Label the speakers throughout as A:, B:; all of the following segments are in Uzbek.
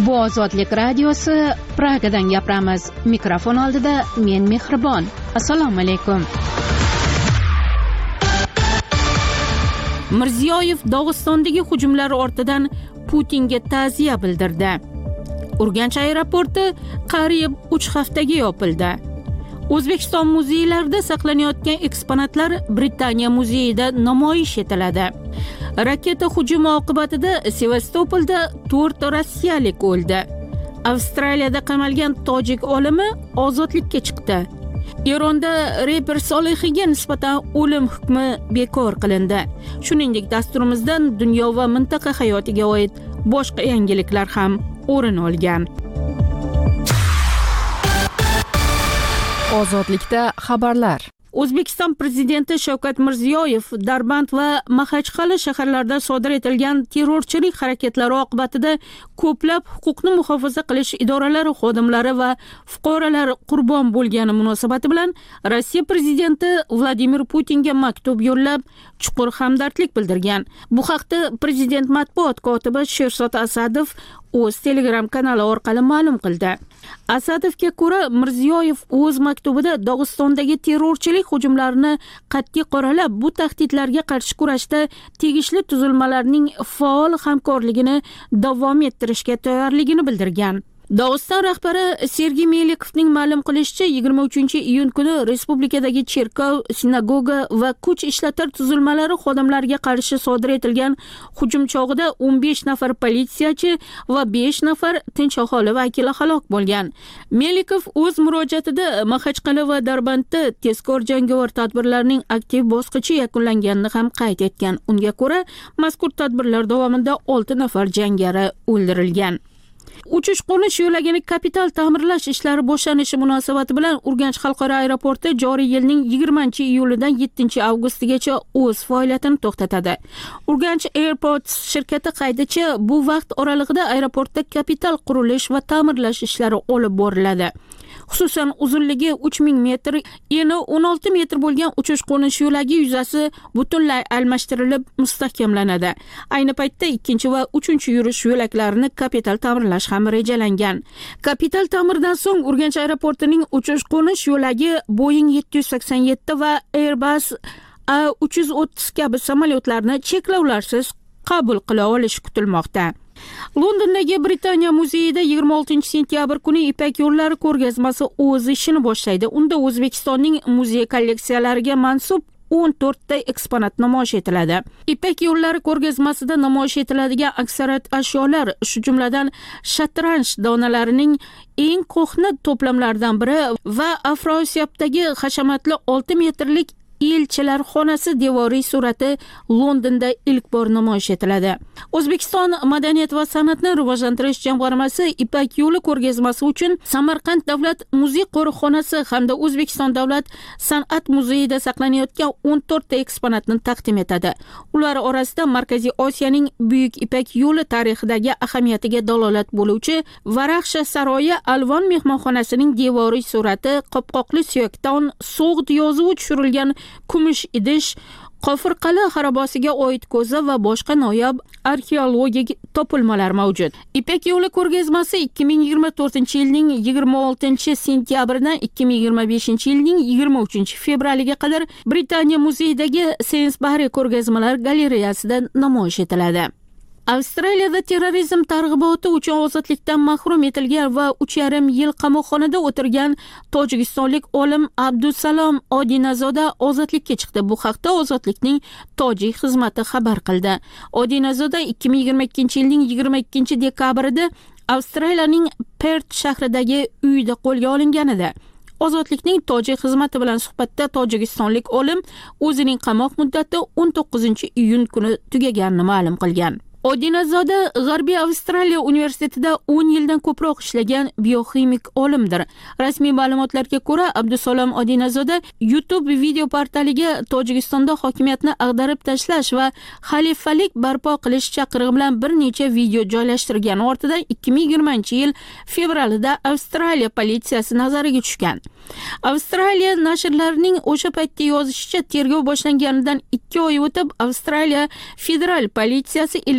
A: Bu Ozodlik radiosi, Pragadan gapiramiz. Mikrofon oldida men Mehribon. Assalomu alaykum. Mirziyoyev Dog'istondagi hujumlar ortidan Putinga ta'ziya bildirdi. Urganch aeroporti qariyb 3 haftaga yopildi. O'zbekiston muzeylarida saqlanayotgan eksponatlar Britaniya muzeyida namoyish etiladi. Raketa hujumi oqibatida Sevastopolda 4 rossiyalik o'ldi. Avstraliyada qamalgan tojik olimi ozodlikka chiqdi. Eronda reper Solihiga nisbatan o'lim hukmi bekor qilindi. Shuningdek, dasturimizdan dunyo va mintaqa hayotiga oid boshqa yangiliklar ham o'rin olgan.
B: Ozodlikda xabarlar.
A: O'zbekiston prezidenti Shavkat Mirziyoyev Darband va Maxachqal'a shaharlarida sodir etilgan terrorchilik harakatlari oqibatida ko'plab huquqni muhofaza qilish idoralari xodimlari va fuqarolar qurbon bo'lgani munosabati bilan Rossiya prezidenti Vladimir Putinga maktub yo'llab, chuqur hamdardlik bildirgan. Bu haqda prezident matbuot kotibi Sherzod Asadov o'z Telegram kanali orqali ma'lum qildi. Asadovga ko'ra, Mirziyoyev o'z maktubida Dog'istondagi terrorchilik hujumlarini qat'iy qoralab, bu tahdidlarga qarshi kurashda tegishli tuzilmalarning faol hamkorligini davom ettirishga tayyorligini bildirgan. Dog'iston rahbari Sergey Melikovning ma'lum qilishicha, 23-iyun kuni respublikadagi cherkov, sinagoga va kuch ishlatar tuzilmalari xodimlariga qarshi sodir etilgan hujum chog'ida 15 nafar politsiyachi va 5 nafar tinch aholi vakili halok bo'lgan. Melikov o'z murojaatida Maxachqal'a va Darbandda tezkor jangovar tadbirlarning aktiv bosqichi yakunlanganini ham qayd etgan. Unga ko'ra, mazkur tadbirlar davomida 6 nafar jangari o'ldirilgan. Uchish-qo'nish yo'lagini kapital ta'mirlash ishlari boshlanishi munosabati bilan Urganch xalqaro aeroporti joriy yilning 20-iyulidan 7-avgustigacha o'z faoliyatini to'xtatadi. Urganch Airports shirkati qaydicha, bu vaqt oralig'ida aeroportda kapital qurilish va ta'mirlash ishlari olib boriladi. Xususan, uzunligi 3000 metr, eni 16 metr bo'lgan uchish-qo'nish yo'lagi yuzasi butunlay almashtirilib mustahkamlanadi. Ayni paytda 2 va 3 yurish yo'laklarini kapital ta'mirlash ham rejalangan. Kapital ta'mirdan so'ng Urganch aeroportining uchish-qo'nish yo'lagi Boeing 787 va Airbus A330 kabi samolyotlarni cheklovlarsiz qabul qila olishi kutilmoqda. Londondagi Britaniya muzeyida 26-sentyabr kuni Ipak yo'llari ko'rgazmasi o'z ishini boshlaydi. Unda O'zbekistonning muzey kolleksiyalariga mansub 14 ta eksponat namoyish etiladi. Ipak yo'llari ko'rgazmasida namoyish etiladigan aksariyat ashyolar, shu jumladan shatranj donalarining eng ko'hna to'plamlaridan biri va Afrosiyobdagi hashamatli 6 metrlik elchilar xonasi devoriy surati Londonda ilk bor namoyish etiladi. O'zbekiston madaniyat va san'atni rivojlantirish jamg'armasi Ipak yo'li ko'rgazmasi uchun Samarqand davlat muzey qo'riqxonasi hamda O'zbekiston davlat san'at muzeyida saqlanayotgan 14 ta eksponatni taqdim etadi. Ular orasida Markaziy Osiyoning buyuk Ipak yo'li tarixidagi ahamiyatiga dalolat bo'luvchi Varaxsha saroyi Alvon mehmonxonasining devoriy surati, qopqoqli suyakdan so'g'd yozuvi tushirilgan kumush idish, Qofirqal'a xarobasiga oid ko'za va boshqa noyob arxeologik topilmalar mavjud. Ipak yo'li ko'rgazmasi 2024-yilning 26-sentyabridan 2025-yilning 23-fevraliga qadar Britaniya muzeyidagi Sainsbury ko'rgazmalar galereyasida namoyish etiladi. Avstraliyada terrorizm targ'iboti uchun ozodlikdan mahrum etilgan va 3,5 yil qamoqxonada o'tirgan tojikistonlik olim Abdusalom Odinazoda ozodlikka chiqdi. Bu haqda Ozodlikning tojik xizmati xabar qildi. Odinazoda 2022-yilning 22-dekabrida Avstraliyaning Perth shahridagi uyida qo'lga olingan edi. Ozodlikning tojik xizmati bilan suhbatda tojikistonlik olim o'zining qamoq muddati 19-iyun kuni tugaganini ma'lum qilgan. Odinazoda G'arbiy Avstraliya universitetida 10 yildan ko'proq ishlagan biokimik olimdir. Rasmiy ma'lumotlarga ko'ra, Abdusalom Odinazoda YouTube video portaliga Tojikistonda hokimiyatni ag'darib tashlash va xalifalik barpo qilish chaqirig'i bilan bir necha video joylashtirgan. Ortidan 2020-yil fevralida Avstraliya politsiyasi nazariga tushgan. Avstraliya nashrlarining o'sha paytda yozishicha, tergov boshlanganidan 2 oy o'tib Avstraliya federal politsiyasi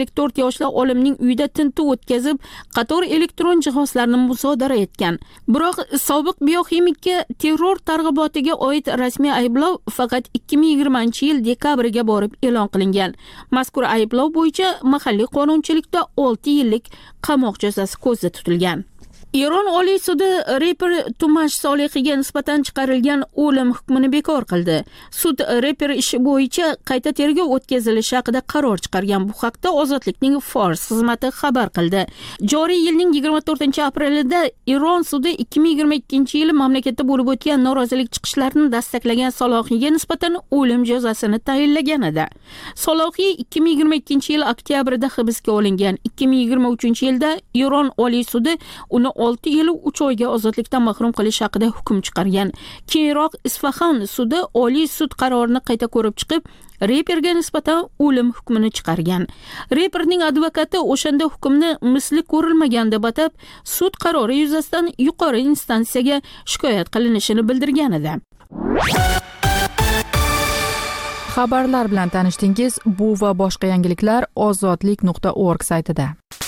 A: 4 yoshli olimning uyida tintuv o'tkazib, qator elektron jihozlarni musodara etgan. Biroq sobiq bioximikka terror targ'ibotiga oid rasmiy ayblov faqat 2020-yil dekabriga borib e'lon qilingan. Mazkur ayblov bo'yicha mahalliy qonunchilikda 6 yillik qamoq jazosi ko'zda tutilgan. Eron Oliy sudi reper Tumash Solihiga nisbatan chiqarilgan o'lim hukmini bekor qildi. Sud reper ishi bo'yicha qayta tergov o'tkazilishi haqida qaror chiqargan. Bu haqda Ozodlikning Fors xizmati xabar qildi. Joriy yilning 24-aprelida Eron sudi 2022-yil mamlakatda bo'lib o'tgan norozilik chiqishlarini dastaklagan Solihiga nisbatan o'lim jazosini tayinlagan edi. Solihi 2022-yil oktyabrida hibsga olingan. 2023-yilda Eron Oliy sudi uni 6 yil 3 oyga ozodlikdan mahrum qilish haqida hukm chiqargan. Keyinroq Isfahan sudi Oliy sud qarorini qayta ko'rib chiqib, reperga nisbatan o'lim hukmini chiqargan. Reperning advokati o'shanda hukmni misli ko'rilmagan deb atab, sud qarori yuzasidan yuqori instansiyaga shikoyat qilinishini bildirgan edi.
B: Xabarlar bilan tanishdingiz. Bu va boshqa yangiliklar ozodlik.org saytida.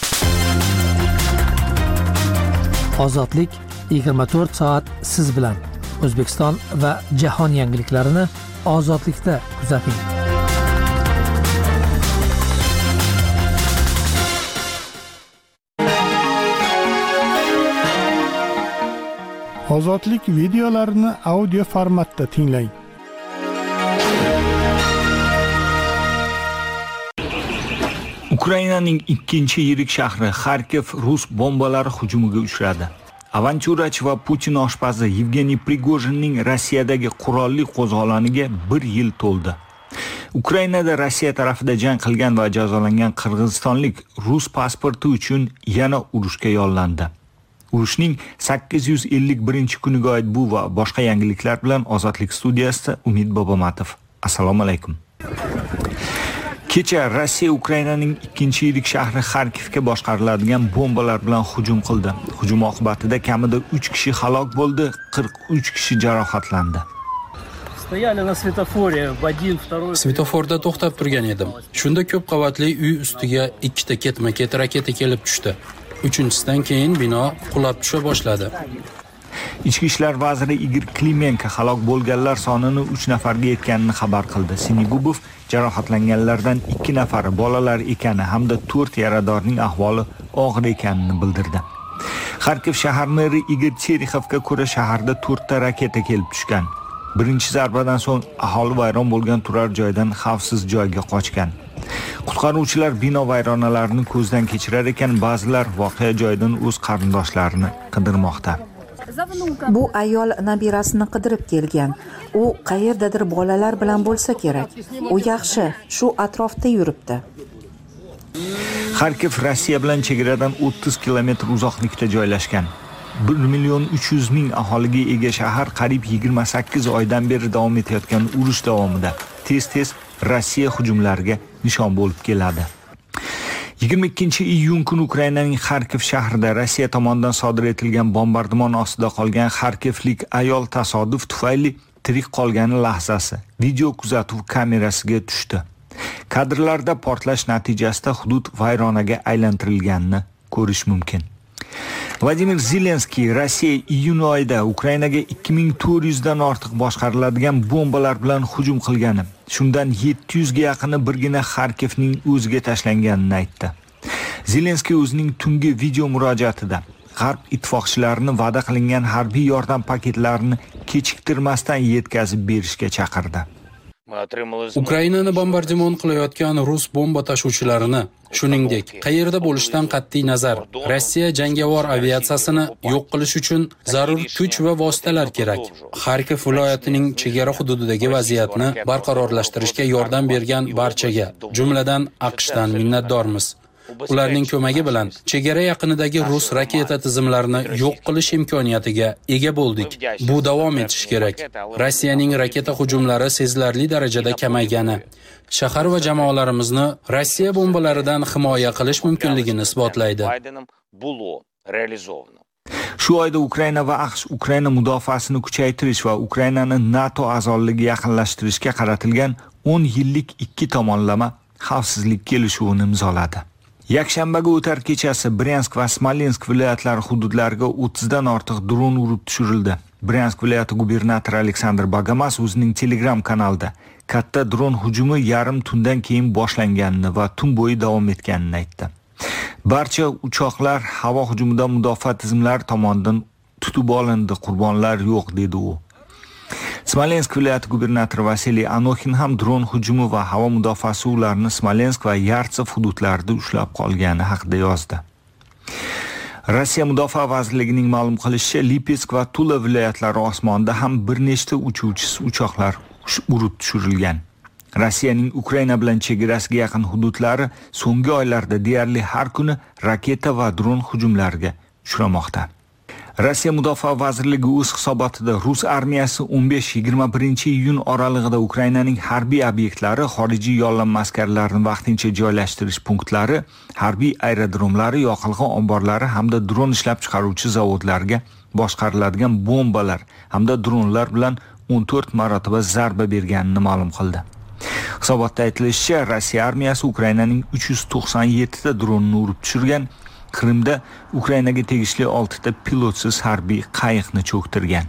C: Ozodlik 24 soat siz bilan. O'zbekiston va jahon yangiliklarini Ozodlikda kuzating.
D: Ozodlik videolarini audio formatda tinglang.
E: Ukrainaning ikkinchi yirik shahri Xarkov rus bombalari hujumiga uchradi. Avantyurachi va Putin oshpazi Yevgeniy Prigojinning Rossiyadagi qurolli qo'zg'oloniga 1 yil to'ldi. Ukrainada Rossiya tarafida jang qilgan va jazolangan qirg'izistonlik rus pasporti uchun yana urushga yollandi. Urushning 851-kuniga oid bu va boshqa yangiliklar bilan Ozodlik studiyasida Umid Bobomatov. Assalomu alaykum. Kecha Rossiya Ukrainaning ikkinchi yirik shahri Xarkovga boshqariladigan bombalar bilan hujum qildi. Hujum oqibatida kamida 3 kishi halok bo'ldi, 43 kishi jarohatlandi.
F: Svetoforda to'xtab turgan edim. Shunda ko'p qavatli uy ustiga ikkita ketma-ket raketa kelib tushdi. Uchinchisidan keyin bino qulab tusha boshladi.
E: Ichki ishlar vaziri Igor Klimenko halok bo'lganlar sonini 3 nafarga yetganini xabar qildi. Sinigubov jarohatlanganlardan 2 nafari bolalar ekani hamda 4 yaradorning ahvoli og'ir ekanini bildirdi. Xarkov shahar meri Igor Cherixovga ko'ra shaharda 4 ta raketa kelib tushgan. Birinchi zarbadan so'ng aholi vayron bo'lgan turar joydan xavfsiz joyga qochgan. Qutqaruvchilar bino vayronalarini ko'zdan kechirar ekan, ba'zilar voqea joyidan o'z qarindoshlarini qidirmoqda.
G: Bu ayol nabirasini qidirib kelgan. U qayerdadir bolalar bilan bo'lsa kerak. U yaxshi, shu atrofda yuribdi.
E: Xarkov Rossiya bilan chegaradan 30 kilometr uzoqlikda joylashgan. 1,300,000 aholiga ega shahar qariyb 28 oydan beri davom etayotgan urush davomida tez-tez Rossiya hujumlariga nishon bo'lib keladi. 22-iyun kuni Ukrainaning Xarkov shahrida Rossiya tomonidan sodir etilgan bombardimon ostida qolgan xarkovlik ayol tasodif tufayli tirik qolgani lahzasi video kuzatuv kamerasiga tushdi. Kadrlarda portlash natijasida hudud vayronaga aylantirilganini ko'rish mumkin. Vladimir Zelenskiy Rossiya iyun oyida Ukrainaga 2400 dan ortiq boshqariladigan bombalar bilan hujum qilgani, shundan 700 ga yaqini birgina Xarkovning o'ziga tashlanganini aytdi. Zelenskiy o'zining tungi video murojaatida G'arb ittifoqchilarini va'da qilingan harbiy yordam paketlarini kechiktirmasdan yetkazib berishga chaqirdi.
F: Ukrainani bombardimon qilayotgan rus bomba tashuvchilarini, shuningdek, qayerda bo'lishidan qat'iy nazar, Rossiya jangovar aviatsiyasini yo'q qilish uchun zarur kuch va vositalar kerak. Xarkov viloyatining chegara hududidagi vaziyatni barqarorlashtirishga yordam bergan barchaga, jumladan AQShdan minnatdormiz. Ularning ko'magi bilan chegara yaqinidagi rus raketa tizimlarini yo'q qilish imkoniyatiga ega bo'ldik. Bu davom etishi kerak. Rossiyaning raketa hujumlari sezilarli darajada kamaygani, shahar va jamoalarimizni Rossiya bombalaridan himoya qilish mumkinligini isbotlaydi.
E: Shu oyda Ukraina va AQSh Ukraina mudofaasini kuchaytirish va Ukrainani NATO a'zoligiga yaqinlashtirishga qaratilgan 10 yillik ikki tomonlama xavfsizlik kelishuvini imzoladi. Yakshanbaga o'tar kechasi Bryansk va Smolensk viloyatlari hududlariga 30 dan ortiq dron urib tushirildi. Bryansk viloyati gubernatori Aleksandr Bagamas o'zining Telegram kanalida katta dron hujumi yarim tundan keyin boshlanganini va tun bo'yi davom etganini aytdi. Barcha uchoqlar havo hujumida mudofaa tizimlari tomonidan tutib olindi, qurbonlar yo'q dedi u. Smolensk viloyati gubernatori Vasiliy Anokhin ham dron hujumi va havo mudofaasi ularni Smolensk va Yartsev hududlarida ushlab qolgani haqida yozdi. Rossiya mudofaa vazirligining ma'lum qilishicha, Lipetsk va Tula viloyatlari osmonida ham bir nechta uchuvchisiz uchoqlar urib tushirilgan. Rossiyaning Ukraina bilan chegarasiga yaqin hududlari so'nggi oylarda deyarli har kuni raketa va dron hujumlariga uchramoqda. Rossiya Mudofaa vazirligi o'z hisobotida Rus armiyasi 15-21 iyun oralig'ida Ukrainaning harbiy obyektlari, xorijiy yollanma askarlarini vaqtincha joylashtirish punktlari, harbiy aerodromlari, yoqilg'i omborlari hamda dron ishlab chiqaruvchi zavodlarga boshqariladigan bombalar hamda dronlar bilan 14 marotaba zarba berganini ma'lum qildi. Hisobotda aytilishicha, Rossiya armiyasi Ukrainaning 397 ta dronini urib tushirgan. Qrimda Ukrainaga tegishli 6 ta pilotsiz harbiy qayiqni cho'ktirgan.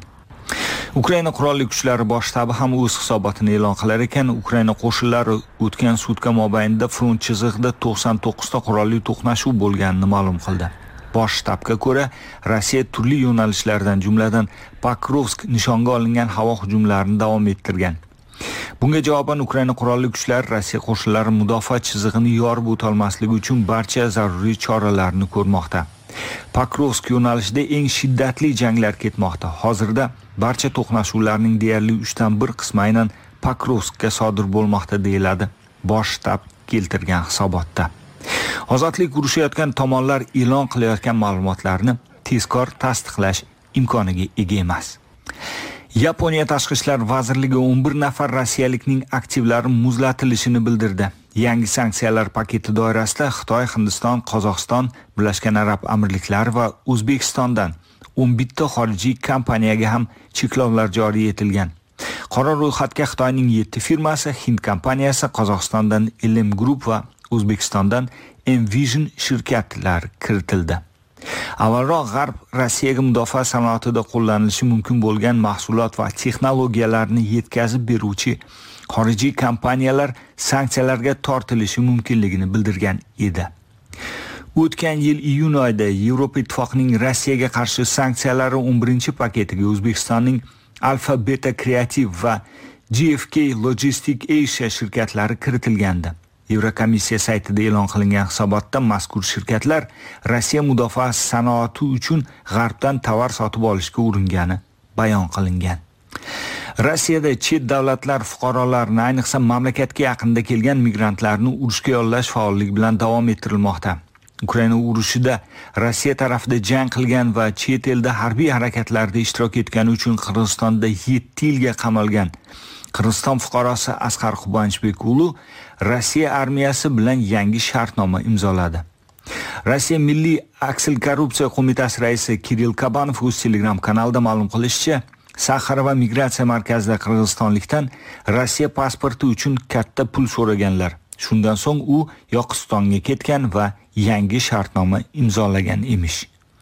E: Ukraina qurolli kuchlari bosh shtabi ham o'z hisobotini e'lon qilar ekan, Ukraina qo'shinlari o'tgan sutka mobaynida front chizig'ida 99 ta qurolli to'qnashuv bo'lganini ma'lum qildi. Bosh shtabga ko'ra, Rossiya turli yo'nalishlardan, jumladan Pokrovsk nishonga olingan havo hujumlarini davom ettirgan. Bunga javoban Ukraina qurolli kuchlari Rossiya qo'shinlari mudofaa chizig'ini yorib o'tolmasligi uchun barcha zaruriy choralarni ko'rmoqda. Pokrovsk yo'nalishida eng shiddatli janglar ketmoqda. Hozirda barcha to'qnashuvlarning deyarli 3 dan 1 qismi aynan Pokrovskka sodir bo'lmoqda deyiladi bosh shtab keltirgan hisobotda. Ozodlik urushayotgan tomonlar e'lon qilayotgan ma'lumotlarni tezkor tasdiqlash imkoniga ega emas. Yaponiya tashqi ishlar vazirligi 11 nafar rossiyalikning aktivlari muzlatilishini bildirdi. Yangi sanksiyalar paketi doirasida Xitoy, Hindiston, Qozog'iston, Birlashgan Arab Amirliklari va O'zbekistondan 11 ta xorijiy kompaniyaga ham cheklovlar joriy etilgan. Qora ro'yxatga Xitoyning 7 firmasi, Hind kompaniyasi, Qozog'istondan LM Group va O'zbekistondan Envision shirkatlari kiritildi. Avvalroq G'arb Rossiyaga mudofaa sanoatida qo'llanilishi mumkin bo'lgan mahsulot va texnologiyalarni yetkazib beruvchi xorijiy kompaniyalar sanksiyalarga tortilishi mumkinligini bildirgan edi. O'tgan yil iyun oyida Yevropa Ittifoqining Rossiyaga qarshi sanksiyalari 11-paketiga O'zbekistonning Alfa Beta Creative va GFK Logistic Asia shirkatlari kiritilgandi. Yevrokomissiya saytida e'lon qilingan hisobotda mazkur shirkatlar Rossiya mudofaa sanoati uchun G'arbdan tovar sotib olishga uringani bayon qilingan. Rossiyada chet davlatlar fuqarolarini, ayniqsa mamlakatga yaqinda kelgan migrantlarni urushga yollash faolligi bilan davom ettirilmoqda. Ukraina urushida Rossiya tarafida jang qilgan va chet elda harbiy harakatlarda ishtirok etgani uchun Qirg'izistonda 7 yilga qamalgan Qirg'iziston fuqarosi Asqar Qubanchbekulu Rossiya armiyasi bilan yangi shartnoma imzoladi. Rossiya Milliy aksil korrupsiya qo'mitasi raisi Kirill Kabanov o'z Telegram kanalida ma'lum qilishicha, Saxara va migratsiya markazida qirg'izistonlikdan Rossiya pasporti uchun katta pul so'raganlar. Shundan so'ng u Yoqutistonga ketgan va yangi shartnoma imzolagan emish.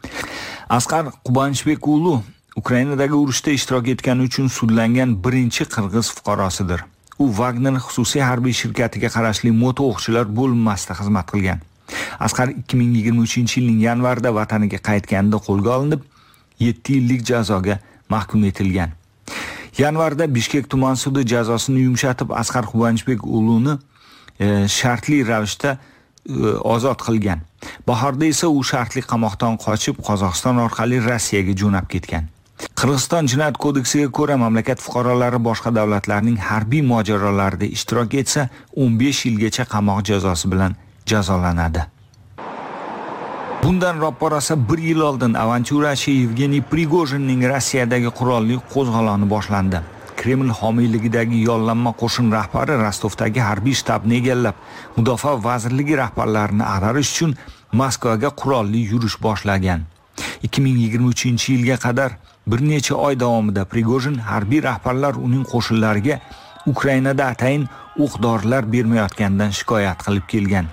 E: Asqar Qubanchbekulu Ukrainadagi urushda ishtirok etgani uchun sudlangan birinchi qirg'iz fuqarosidir. U Wagner xususiy harbiy shirkatiga qarashli moto o'qchilar bo'linmasida xizmat qilgan. Asqar 2023-yilning yanvarida vataniga qaytganida qo'lga olinib, 7 yillik jazoga mahkum etilgan. Yanvarda Bishkek tuman sudi jazosini yumshatib, Asqar Qubanchbekuluni shartli ravishda ozod qilgan. Bahorda esa u shartli qamoqdan qochib, Qozog'iston orqali Rossiyaga jo'nab ketgan. Qirg'iziston jinoyat kodeksiga ko'ra mamlakat fuqarolari boshqa davlatlarning harbiy mojarolarida ishtirok etsa, 15 yilgacha qamoq jazosi bilan jazolanadi. Bundan ro'parasa 1 yil oldin avantyurachi Yevgeniy Prigojinning Rossiyadagi qurolli qo'zg'oloni boshlandi. Kreml homiyligidagi yollanma qo'shin rahbari Rostovdagi harbiy shtabni egallab, mudofaa vazirligi rahbarlarini ag'darish uchun Moskvaga qurolli yurish boshlagan. 2023-yilga qadar bir necha oy davomida Prigojin harbiy rahbarlar uning qo'shinlariga Ukrainada atayin o'q-dorilar bermayotganidan shikoyat qilib kelgan.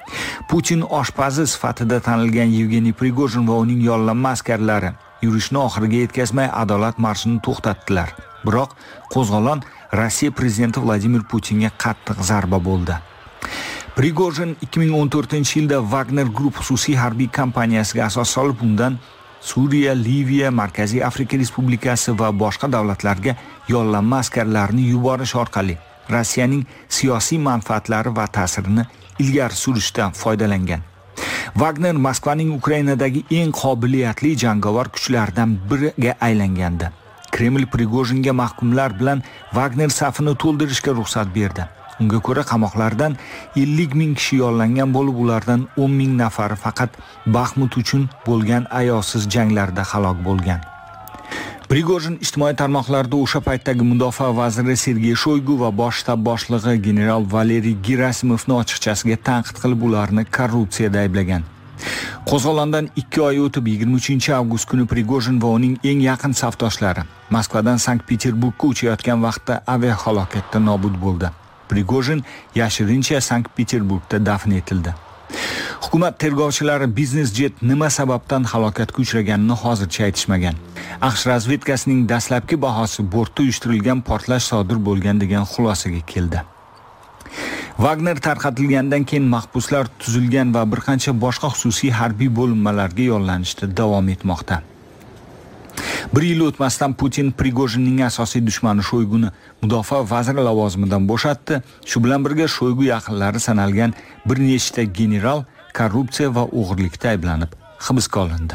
E: Putin oshpazi sifatida tanilgan Yevgeniy Prigojin va uning yollanma askarlari yurishni oxiriga yetkazmay adolat marshini to'xtatdilar. Biroq qo'zg'olon Rossiya prezidenti Vladimir Putinga qattiq zarba bo'ldi. Prigojin 2014-yilda Wagner Group xususiy harbiy kompaniyasiga asos solib, undan Suriya, Liviya, Markaziy Afrika Respublikasi va boshqa davlatlarga yollanma askarlarni yuborish orqali Rossiyaning siyosiy manfaatlari va ta'sirini ilgari surishdan foydalangan. Wagner Moskvaning Ukrainadagi eng qobiliyatli jangovar kuchlaridan biriga aylangandi. Kreml Prigojinga mahkumlar bilan Wagner safini to'ldirishga ruxsat berdi. Unga ko'ra qamoqlardan 50 ming kishi yollangan bo'lib, ulardan 10 ming nafari faqat Baxmut uchun bo'lgan ayovsiz janglarda halok bo'lgan. Prigojin ijtimoiy tarmoqlarda o'sha paytdagi mudofaa vaziri Sergey Shoygu va bosh shtab boshlig'i general Valeriy Gerasimovni ochiqchasiga tanqid qilib, ularni korrupsiyada ayblagan. Qo'zg'olondan 2 oy o'tib 23-avgust kuni Prigojin va uning eng yaqin safdoshlari Moskvadan Sankt-Peterburgga uchayotgan vaqtda aviahalokatda nobud bo'ldi. Prigojin yashirincha Sankt-Peterburgda dafn etildi. Hukumat tergovchilari Business Jet nima sababdan halokatga uchraganini hozircha aytishmagan. AQSh razvedkasining dastlabki bahosi bortda uyushtirilgan portlash sodir bo'lgan degan xulosaga keldi. Wagner tarqatilgandan keyin mahbuslar tuzilgan va bir qancha boshqa xususiy harbiy bo'linmalarga yollanishda davom etmoqda. Bir yil o'tmasdan Putin Prigojinning asosiy dushmani Shoyguni mudofaa vaziri lavozimidan bo'shatdi. Shu bilan birga Shoygu yaqinlari sanalgan bir nechta general korrupsiya va o'g'irlikda ayblanib hibsga olindi.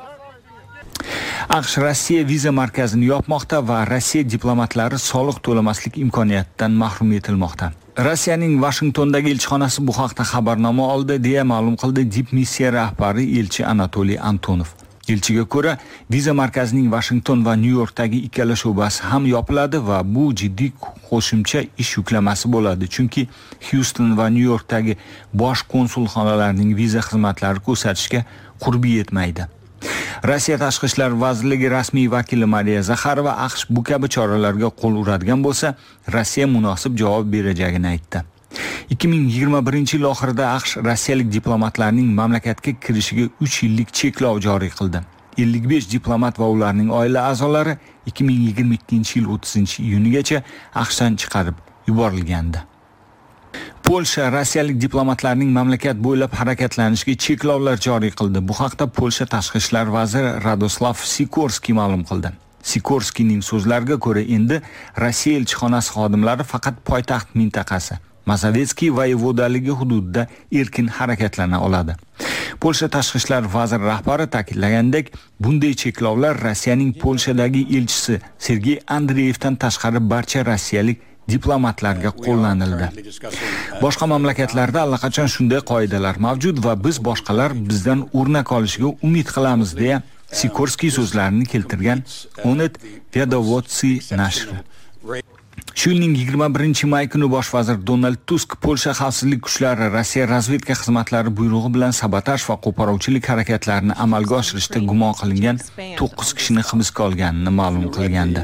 E: AQSh Rossiya viza markazini yopmoqda va Rossiya diplomatlari soliq to'lamaslik imkoniyatidan mahrum etilmoqda. Rossiyaning Washingtondagi elchixonasi bu haqda xabarnoma oldi, deya ma'lum qildi dipmissiya rahbari elchi Anatoliy Antonov. Elchiga ko'ra, viza markazining Washington va Nyu-Yorkdagi ikkala sho'basi ham yopiladi va bu jiddiy qo'shimcha ish yuklamasi bo'ladi, chunki Houston va Nyu-Yorkdagi bosh konsulxonalarning viza xizmatlari ko'rsatishga qurbi yetmaydi. Rossiya Tashqi ishlar vazirligi rasmiy vakili Mariya Zakharova AQSh bu kabi choralarga qo'l uradigan bo'lsa, Rossiya munosib javob berajagini aytdi. 2021-yil oxirida AQSh rossiyalik diplomatlarning mamlakatga kirishiga 3 yillik cheklov joriy qildi. 55 diplomat va ularning oila a'zolari 2022-yil 30-iyunigacha AQShdan chiqarib yuborilgandi. Polsha rossiyalik diplomatlarning mamlakat bo'ylab harakatlanishiga cheklovlar joriy qildi. Bu haqda Polsha tashqi ishlar vaziri Radoslav Sikorskiy ma'lum qildi. Sikorskiyning so'zlariga ko'ra, endi Rossiya elchixonasi xodimlari faqat poytaxt mintaqasi Mazovetskiy voyevodaligi hududida erkin harakatlana oladi. Polsha tashqi ishlar vaziri rahbari ta'kidlagandek, bunday cheklovlar Rossiyaning Polshadagi elchisi Sergey Andreyevdan tashqari barcha rossiyalik diplomatlarga qo'llanildi. Boshqa mamlakatlarda allaqachon shunday qoidalar mavjud va biz boshqalar bizdan o'rnak olishiga umid qilamiz, deya Sikorskiy so'zlarini keltirgan Onet Vedovodsi nashri. Shu yilning 21-may kuni bosh vazir Donald Tusk Polsha xavfsizlik kuchlari Rossiya razvedka xizmatlari buyrug'i bilan sabotaj va qo'poruvchilik harakatlarini amalga oshirishda gumon qilingan 9 kishini hibsga olganini ma'lum qilgandi.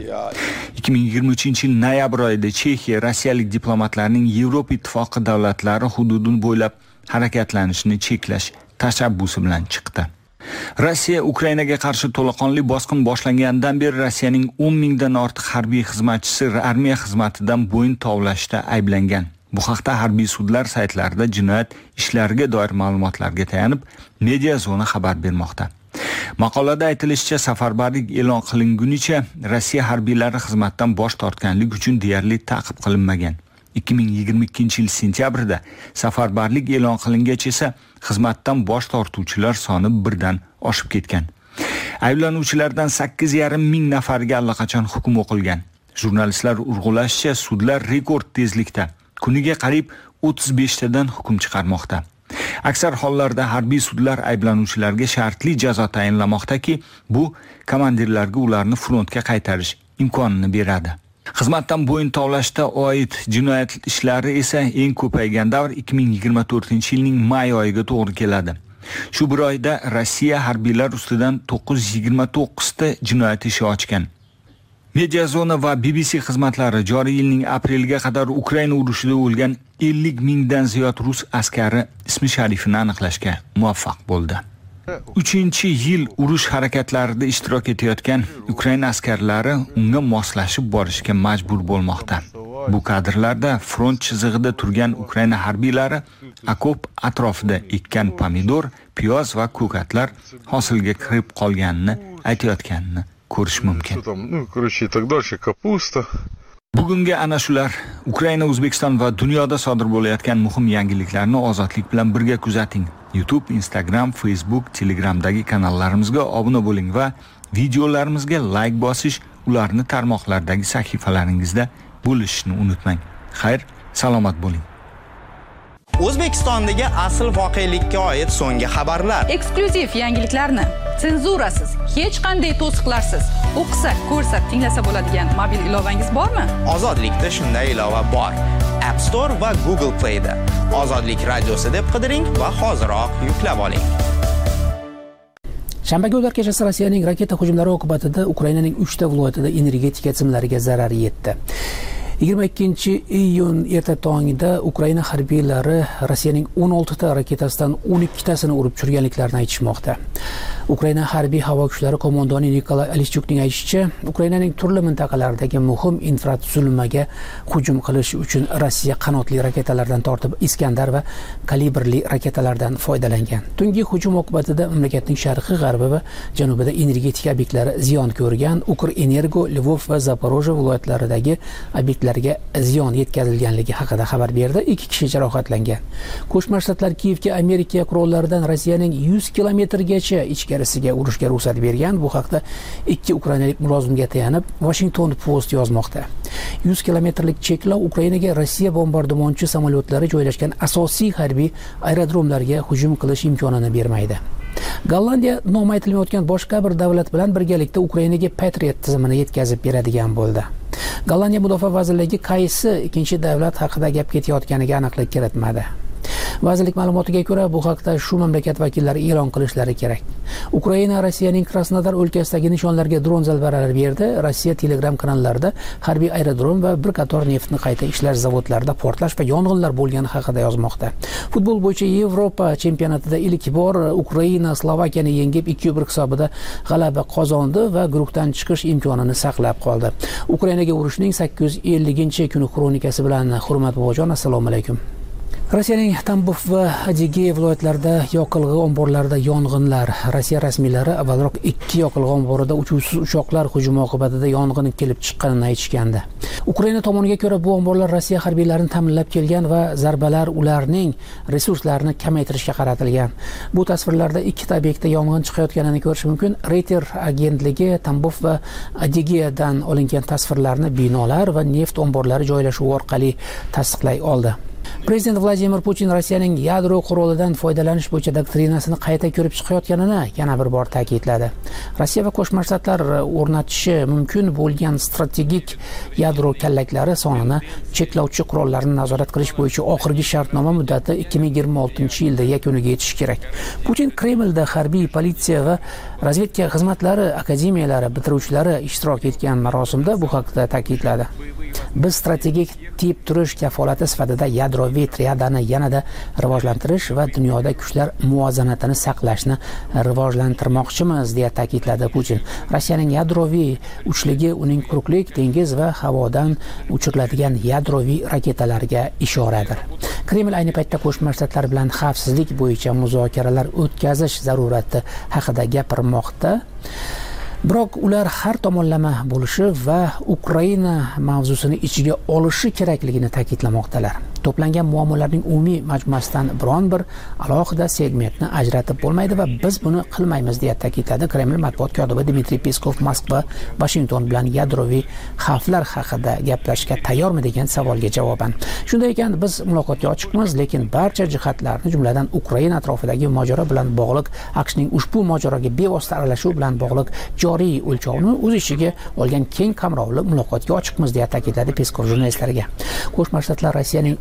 E: 2023-yil noyabr oyida Chexiya rossiyalik diplomatlarning Yevropa ittifoqi davlatlari hududini bo'ylab harakatlanishini cheklash tashabbusi bilan chiqdi. Rossiya Ukrainaga qarshi to'laqonli bosqin boshlangandan beri Rossiyaning 10 mingdan ortiq harbiy xizmatchisi armiya xizmatidan bo'yin tovlashda ayblangan. Bu haqda harbiy sudlar saytlarida jinoyat ishlariga doir ma'lumotlarga tayanib, Media Zona xabar bermoqda. Maqolada aytilishicha, safarbarlik e'lon qilingunicha Rossiya harbiylari xizmatdan bosh tortganlik uchun deyarli ta'qib qilinmagan. 2022-yil sentyabrida safarbarlik e'lon qilingach esa xizmatdan bosh tortuvchilar soni birdan oshib ketgan. Ayblanuvchilardan 8,5 ming nafariga allaqachon hukm o'qilgan. Jurnalistlar urg'ulashicha, sudlar rekord tezlikda kuniga qariyb 35 tadan hukm chiqarmoqda. Aksar hollarda harbiy sudlar ayblanuvchilarga shartli jazo tayinlamoqdaki, bu komandirlarga ularni frontga qaytarish imkonini beradi. Xizmatdan bo'yin tovlashda oid jinoyat ishlari esa eng ko'paygan davr 2024-yilning may oyiga to'g'ri keladi. Shu bir oyda Rossiya harbiylar ustidan 929 ta jinoyat ishi ochgan. Mediazona va BBC xizmatlari joriy yilning apreliga qadar Ukraina urushida o'lgan 50 mingdan ziyod rus askari ismi sharifini aniqlashga muvaffaq bo'ldi. 3-yil urush harakatlarida ishtirok etayotgan Ukraina askarlari unga moslashib borishga majbur bo'lmoqda. Bu kadrlarda front chizig'ida turgan Ukraina harbiylari okop atrofida ekkan pomidor, piyoz va ko'katlar hosilga kirib qolganini aytayotganini ko'rish mumkin. Bugungi ana shular Ukraina, O'zbekiston va dunyoda sodir bo'layotgan muhim yangiliklarni ozodlik bilan birga kuzating. YouTube, Instagram, Facebook, Telegramdagi kanallarimizga obuna bo'ling va videolarimizga like bosish, ularni tarmoqlardagi sahifalaringizda bo'lishni unutmang. Xayr, salomat bo'ling.
H: O'zbekistondagi asl voqelikka oid so'nggi xabarlar,
B: eksklyuziv yangiliklarni senzurasiz, hech qanday to'siqlarsiz o'qisa, ko'rsa, tinglasa bo'ladigan mobil ilovangiz bormi?
H: Ozodlikda shunday ilova bor. App Store va Google Play da Ozodlik radiosi deb qidiring va hoziroq yuklab oling.
I: Shanba kunlar kechasi Rossiyaning raketa hujumlari oqibatida Ukrainaning 3 ta viloyatida energetika tizimlariga zarar yetdi. 22-iyun erta tongida Ukraina harbiylari Rossiyaning 16 ta raketasidan 12 tasini urib tushirganliklarini aytishmoqda. Ukraina harbiy havo kuchlari qo'mondoni Nikolay Alischukning aytishicha, Ukrainaning turli mintaqalaridagi muhim infratuzilmaga hujum qilish uchun Rossiya qanotli raketalardan tortib Iskandar va kalibrli raketalardan foydalangan. Tungi hujum oqibatida mamlakatning sharqiy, g'arbi va janubida energetika obyektlari ziyon ko'rgan. Ukrenergo, Lvov va Zaporojye viloyatlaridagi obyektlarga ziyon yetkazilganligi haqida xabar berdi. 2 kishi jarohatlangan. Qo'shma Shtatlar Kiyevga Amerika qurollaridan Rossiyaning 100 kilometrgacha ichkarisiga urushga ruxsat bergan. Bu haqda 2 ukrainalik mulozimga tayanib Washington Post yozmoqda. 100 kilometrlik cheklov Ukrainaga Rossiya bombardimonchi samolyotlari joylashgan asosiy harbiy aerodromlarga hujum qilish imkonini bermaydi. Gollandiya nomi aytilmayotgan boshqa bir davlat bilan birgalikda Ukrainaga Patriot tizimini yetkazib beradigan bo'ldi. Gollandiya mudofaa vazirligi qaysi ikkinchi davlat haqida gap ketayotganiga aniqlik kiritmadi. Vazirlik ma'lumotiga ko'ra, bu haqda shu mamlakat vakillari e'lon qilishlari kerak. Ukraina Rossiyaning Krasnodar o'lkasidagi nishonlarga dron zarbalari berdi. Rossiya Telegram kanallarida harbiy aerodrom va bir qator neftni qayta ishlash zavodlarida portlash va yong'inlar bo'lgani haqida yozmoqda. Futbol bo'yicha Yevropa chempionatida ilk bor Ukraina Slovakiyani yengib 2-1 hisobida g'alaba qozondi va guruhdan chiqish imkonini saqlab qoldi. Ukrainaga urushning 850-kuni kronikasi bilan Hurmat bobojon, assalomu alaykum. Rossiyaning Tambov va Adygea viloyatlarida yoqilg'i omborlarida yong'inlar. Rossiya rasmiylari avvalroq 2 yoqilg'i omborida uchuvsiz uchoqlar hujumi oqibatida yong'in kelib chiqqanini aytishgandi. Ukraina tomoniga ko'ra, bu omborlar Rossiya harbiylarini ta'minlab kelgan va zarbalar ularning resurslarini kamaytirishga qaratilgan. Bu tasvirlarda 2 ta obyektda yong'in chiqayotganini ko'rish mumkin. Reuters agentligi Tambov va Adygeadan olingan tasvirlarni binolar va neft omborlari joylashuvi orqali tasdiqlay oldi. Prezident Vladimir Putin Rossiyaning yadro qurolidan foydalanish bo'yicha doktrinasini qayta ko'rib chiqayotganini yana bir bor ta'kidladi. Rossiya va Qo'shma Shtatlar o'rnatishi mumkin bo'lgan strategik yadro kallaklari sonini cheklovchi qurollarni nazorat qilish bo'yicha oxirgi shartnoma muddati 2026-yilda yakuniga yetishi kerak. Putin Kremlda harbiy, politsiya va razvedka xizmatlari akademiyalari bitiruvchilari ishtirok etgan marosimda bu haqda ta'kidladi. Biz strategik tip turish kafolati sifatida yadroviy triadani yanada rivojlantirish va dunyoda kuchlar muvozanatini saqlashni rivojlantirmoqchimiz, deya ta'kidladi Putin. Rossiyaning yadroviy uchligi uning quruqlik, dengiz va havodan uchiriladigan yadroviy raketalarga ishoradir. Kreml ayni paytda Qo'shma Shtatlar bilan xavfsizlik bo'yicha muzokaralar o'tkazish zarurati haqida gapirmoqda. Biroq ular har tomonlama bo'lishi va Ukraina mavzusini ichiga olishi kerakligini ta'kidlamoqdalar. To'plangan muammolarning umumiy majmuasidan biron bir alohida segmentni ajratib bo'lmaydi va biz buni qilmaymiz, deya ta'kidladi Kreml matbuot kotibi Dmitriy Peskov. Moskva Washington bilan yadroviy xavflar haqida gaplashishga tayyormi degan savolga javoban. Shunday ekan, biz muloqotga ochiqmiz, lekin barcha jihatlarni, jumladan Ukraina atrofidagi mojaro bilan bog'liq, AQShning ushbu mojaroga bevosita aralashuvi bilan bog'liq joriy o'lchovni o'z ichiga olgan keng qamrovli muloqotga ochiqmiz, deya ta'kidladi Peskov jurnalistlarga. Qo'shma Shtatlar Rossiyaning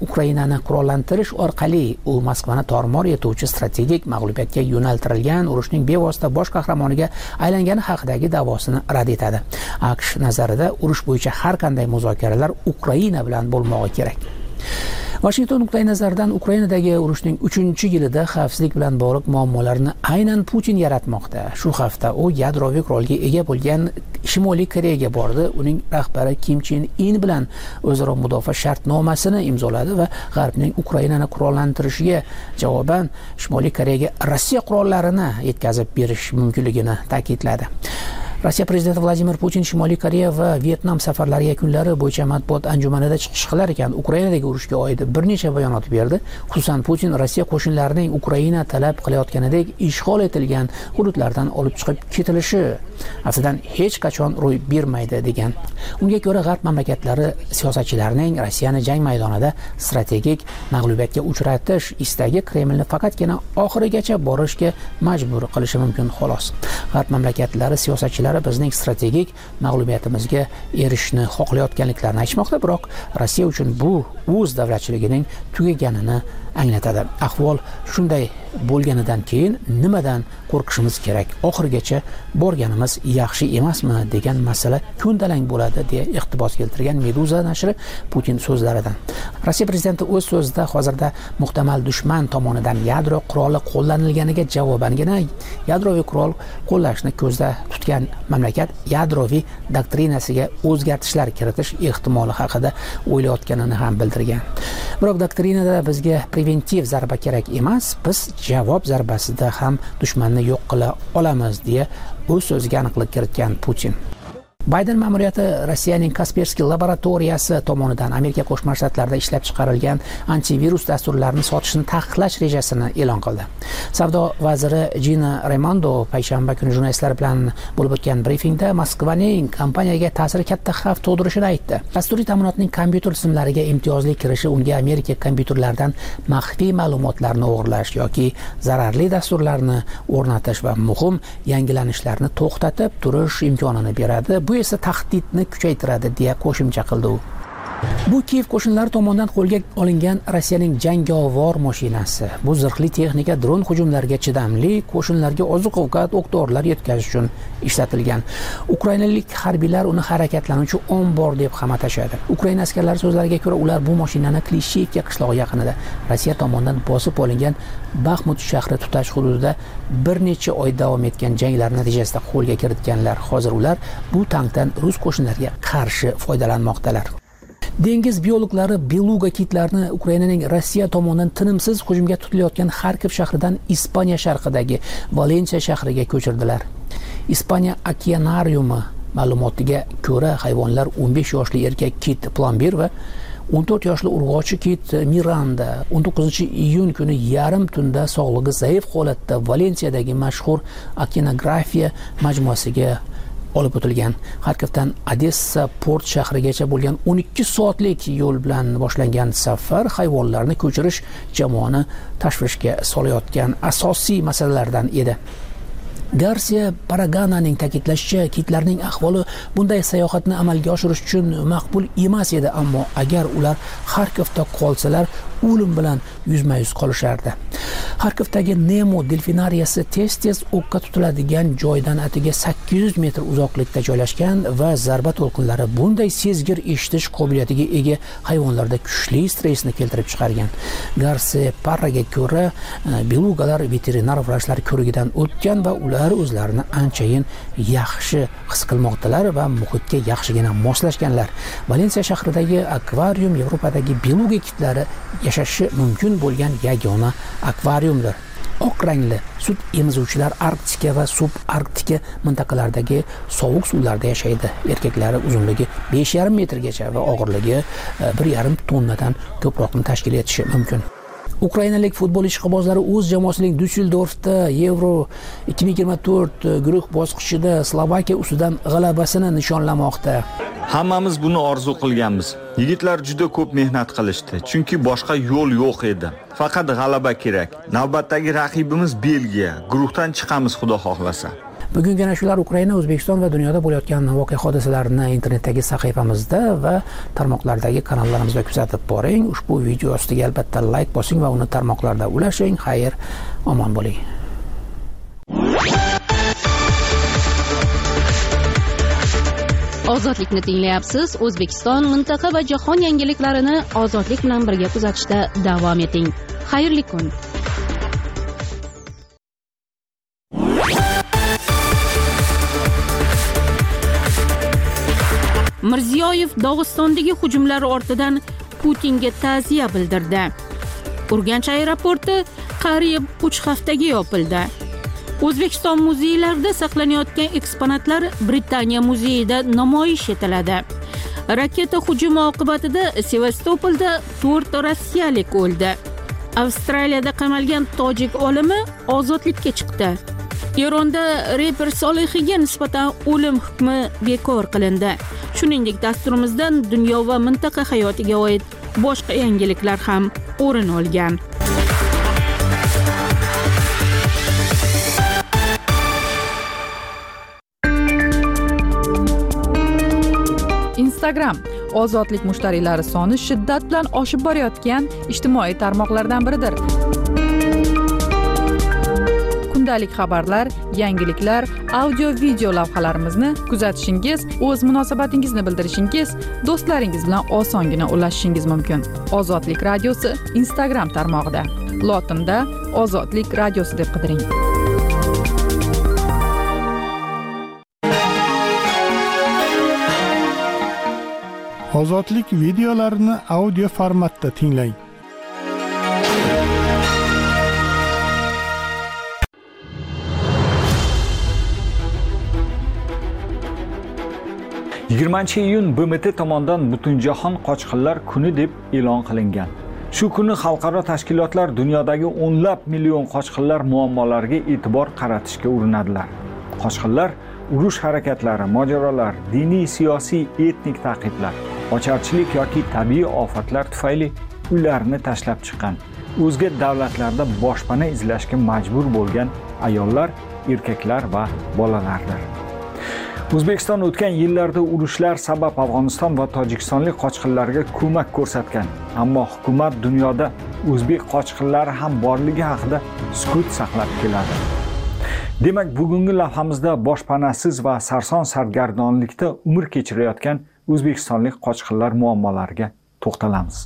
I: Ukrainani qurollantirish orqali u Moskvani tormor etuvchi strategik mag'lubiyatga yo'naltirilgan urushning bevosita bosh qahramoniga aylangani haqidagi da'vosini rad etadi. AQSh nazarida urush bo'yicha har qanday muzokaralar Ukraina bilan bo'lmog'i kerak. Washington nuqtai nazaridan Ukrainadagi urushning 3-yilida xavfsizlik bilan bog'liq muammolarni aynan Putin yaratmoqda. Shu hafta u yadroviy qurolga ega bo'lgan Shimoliy Koreyaga bordi. Uning rahbari Kim Chen In bilan o'zaro mudofaa shartnomasini imzoladi va G'arbning Ukrainani qurollantirishiga javoban Shimoliy Koreyaga Rossiya qurollarini yetkazib berish mumkinligini ta'kidladi. Rossiya prezidenti Vladimir Putin Shimoliy Koreya va Vyetnam safarlari yakunlari bo'yicha matbuot anjumanida chiqish qilar ekan Ukrainadagi urushga oid bir necha bayonot berdi. Xususan Putin Rossiya qo'shinlarining Ukraina talab qilayotganidek ishg'ol etilgan hududlardan olib chiqib ketilishi aftidan hech qachon ro'y bermaydi degan. Unga ko'ra G'arb mamlakatlari siyosatchilarining Rossiyani jang maydonida strategik mag'lubiyatga uchratish istagi Kremlni faqatgina oxirigacha borishga majbur qilishi mumkin xolos. G'arb mamlakatlari siyosatchilari bizning strategik mag'lubiyatimizga erishishni xohlayotganliklarini aytmoqda, biroq Rossiya uchun bu o'z davlatchiligining tugaganini anglatadi. Ahvol shunday bo'lganidan keyin nimadan qo'rqishimiz kerak? Oxirigacha borganimiz yaxshi emasmi degan masala ko'ndalang bo'ladi deya iqtibos keltirgan Meduza nashri Putin so'zlaridan. Rossiya prezidenti o'z so'zida hozirda muhtamal dushman tomonidan yadro quroli qo'llanilganiga javobangina yadroviy qurol qo'llashni ko'zda tutgan mamlakat yadroviy doktrinasiga o'zgartishlar kiritish ehtimoli haqida o'ylayotganini ham bildirgan. Biroq doktrinada bizga preventiv zarba kerak emas, biz javob zarbasida ham dushmanni yo'q qila olamiz deya o'z so'ziga aniqlik kiritgan Putin. Biden ma'muriyati Rossiyaning Kaspersky laboratoriyasi tomonidan Amerika Qo'shma Shtatlarida ishlab chiqarilgan antivirus dasturlarini sotishni taqiqlash rejasini e'lon qildi. Savdo vaziri Gina Raimondo payshanba kuni jurnalistlar bilan bo'lib o'tgan brifingda Moskvaning kompaniyaga ta'siri katta xavf tug'dirishini aytdi. Dasturiy ta'minotning kompyuter tizimlariga imtiyozli kirishi unga Amerika kompyuterlaridan maxfiy ma'lumotlarni o'g'irlash yoki zararli dasturlarni o'rnatish va muhim yangilanishlarni to'xtatib turish imkonini beradi. Bu esa tahdidni kuchaytiradi deya qo'shimcha qildi u. Bu Kiyev qo'shinlari tomonidan qo'lga olingan Rossiyaning jangovar mashinasi. Bu zirhli texnika dron hujumlariga chidamli, qo'shinlarga oziq-ovqat, o'q-dorilar yetkazish uchun ishlatilgan. Ukrainalik harbiylar uni harakatlanuvchi ombor deb ham atashadi. Ukraina askarlari so'zlariga ko'ra, ular bu mashinani Klishevka qishlog'i yaqinida Rossiya tomonidan bosib olingan Baxmut shahri tutash hududida bir necha oy davom etgan janglar natijasida qo'lga kiritganlar. Hozir ular bu tankdan rus qo'shinlariga qarshi foydalanmoqdalar. Dengiz biologlari beluga kitlarni Ukrainaning Rossiya tomonidan tinimsiz hujumga tutilayotgan Xarkov shahridan Ispaniya sharqidagi Valensiya shahriga ko'chirdilar. Ispaniya okeanariumi ma'lumotiga ko'ra, hayvonlar 15 yoshli erkak kit Plomber va 14 yoshli urg'ochi kit Miranda 19-iyun kuni yarim tunda sog'lig'i zaif holatda Valensiyadagi mashhur okeanografiya majmuasiga olib o'tilgan. Xarkovdan Odessa port shahrigacha bo'lgan 12 soatlik yo'l bilan boshlangan safar hayvonlarni ko'chirish jamoani tashvishga solayotgan asosiy masalalardan edi. Garcia Paragananing ta'kidlashicha, kitlarning ahvoli bunday sayohatni amalga oshirish uchun maqbul emas edi, ammo agar ular Xarkovda qolsalar, o'lim bilan yuzma-yuz qolishardi. Xarkovdagi Nemo delfinariyasi tez-tez o'qqa tutiladigan joydan atiga 800 metr uzoqlikda joylashgan va zarba to'lqinlari bunday sezgir eshitish qobiliyatiga ega hayvonlarda kuchli stressni keltirib chiqargan. Garcia Parraga ko'ra, belugalar veterinar vrachlar ko'rigidan o'tgan va ular o'zlarini anchayin yaxshi his qilmoqdalar va muhitga yaxshigina moslashganlar. Valensiya shahridagi akvarium Yevropadagi beluga kitlari yashashi mumkin bo'lgan yagona akvariumdir. Oq rangli sut emizuvchilar Arktika va subarktika mintaqalardagi sovuq suvlarda yashaydi. Erkaklari uzunligi 5,5 metrgacha va og'irligi 1,5 tonnadan ko'proqni tashkil etishi mumkin. Ukrainalik futbol ishqibozlari o'z jamoasining Düsseldorfda Euro 2024 guruh bosqichida Slovakiya ustidan g'alabasini nishonlamoqda.
E: Hammamiz buni orzu qilganmiz. Yigitlar juda ko'p mehnat qilishdi, chunki boshqa yo'l yo'q edi. Faqat g'alaba kerak. Navbatdagi raqibimiz Belgiya. Guruhdan chiqamiz, xudo xohlasa.
I: Bugungi nashrlar Ukraina, O'zbekiston va dunyoda bo'layotgan voqea hodisalarini internetdagi sahifamizda va tarmoqlardagi kanallarimizda kuzatib boring. Ushbu video ostiga albatta like bosing va uni tarmoqlarda ulashing. Xayr, omon bo'ling.
A: Ozodlikni tinglayapsiz. O'zbekiston, mintaqa va jahon yangiliklarini ozodlik bilan birga kuzatishda davom eting. Xayrli kun. Mirziyoyev Dog'istondagi hujumlar ortidan Putinga ta'ziya bildirdi. Urganch aeroporti qariyb 3 haftaga yopildi. O'zbekiston muzeylarida saqlanayotgan eksponatlar Britaniya muzeyida namoyish etiladi. Raketa hujumi oqibatida Sevastopolda 4 rossiyalik o'ldi. Avstraliyada qamalgan tojik olimi ozodlikka chiqdi. Eronda reper Solihiga nisbatan o'lim hukmi bekor qilindi. Shuningdek, dasturimizdan dunyo va mintaqa hayotiga oid boshqa yangiliklar ham o'rin olgan.
B: Instagram ozodlik mushtariylari soni shiddat bilan oshib borayotgan ijtimoiy tarmoqlardan biridir. Kundalik xabarlar, yangiliklar, audio video lavhalarimizni kuzatishingiz, o'z munosabatingizni bildirishingiz, do'stlaringiz bilan osongina ulashishingiz mumkin. Ozodlik radiosi Instagram tarmog'ida. Lotinda Ozodlik radiosi deb qidiring.
D: Ozodlik videolarini audio formatda tinglang.
E: iyun BMT tomonidan Butunjahon qochqinlar kuni deb e'lon qilingan. Shu kuni xalqaro tashkilotlar dunyodagi o'nlab million qochqinlar muammolariga e'tibor qaratishga urinadilar. Qochqinlar urush harakatlari, mojarolar, diniy, siyosiy, etnik ta'qiblar, ocharchilik yoki tabiiy ofatlar tufayli uylarini tashlab chiqqan, o'zga davlatlarda boshpana izlashga majbur bo'lgan ayollar, erkaklar va bolalardir. O'zbekiston o'tgan yillarda urushlar sabab Afg'oniston va Tojikistonlik qochqinlarga ko'mak ko'rsatgan, ammo hukumat dunyoda o'zbek qochqinlari ham borligi haqida sukut saqlab keladi. Demak, bugungi lavhamizda boshpanasiz va sarson sargardonlikda umr kechirayotgan o'zbekistonlik qochqinlar muammolariga to'xtalamiz.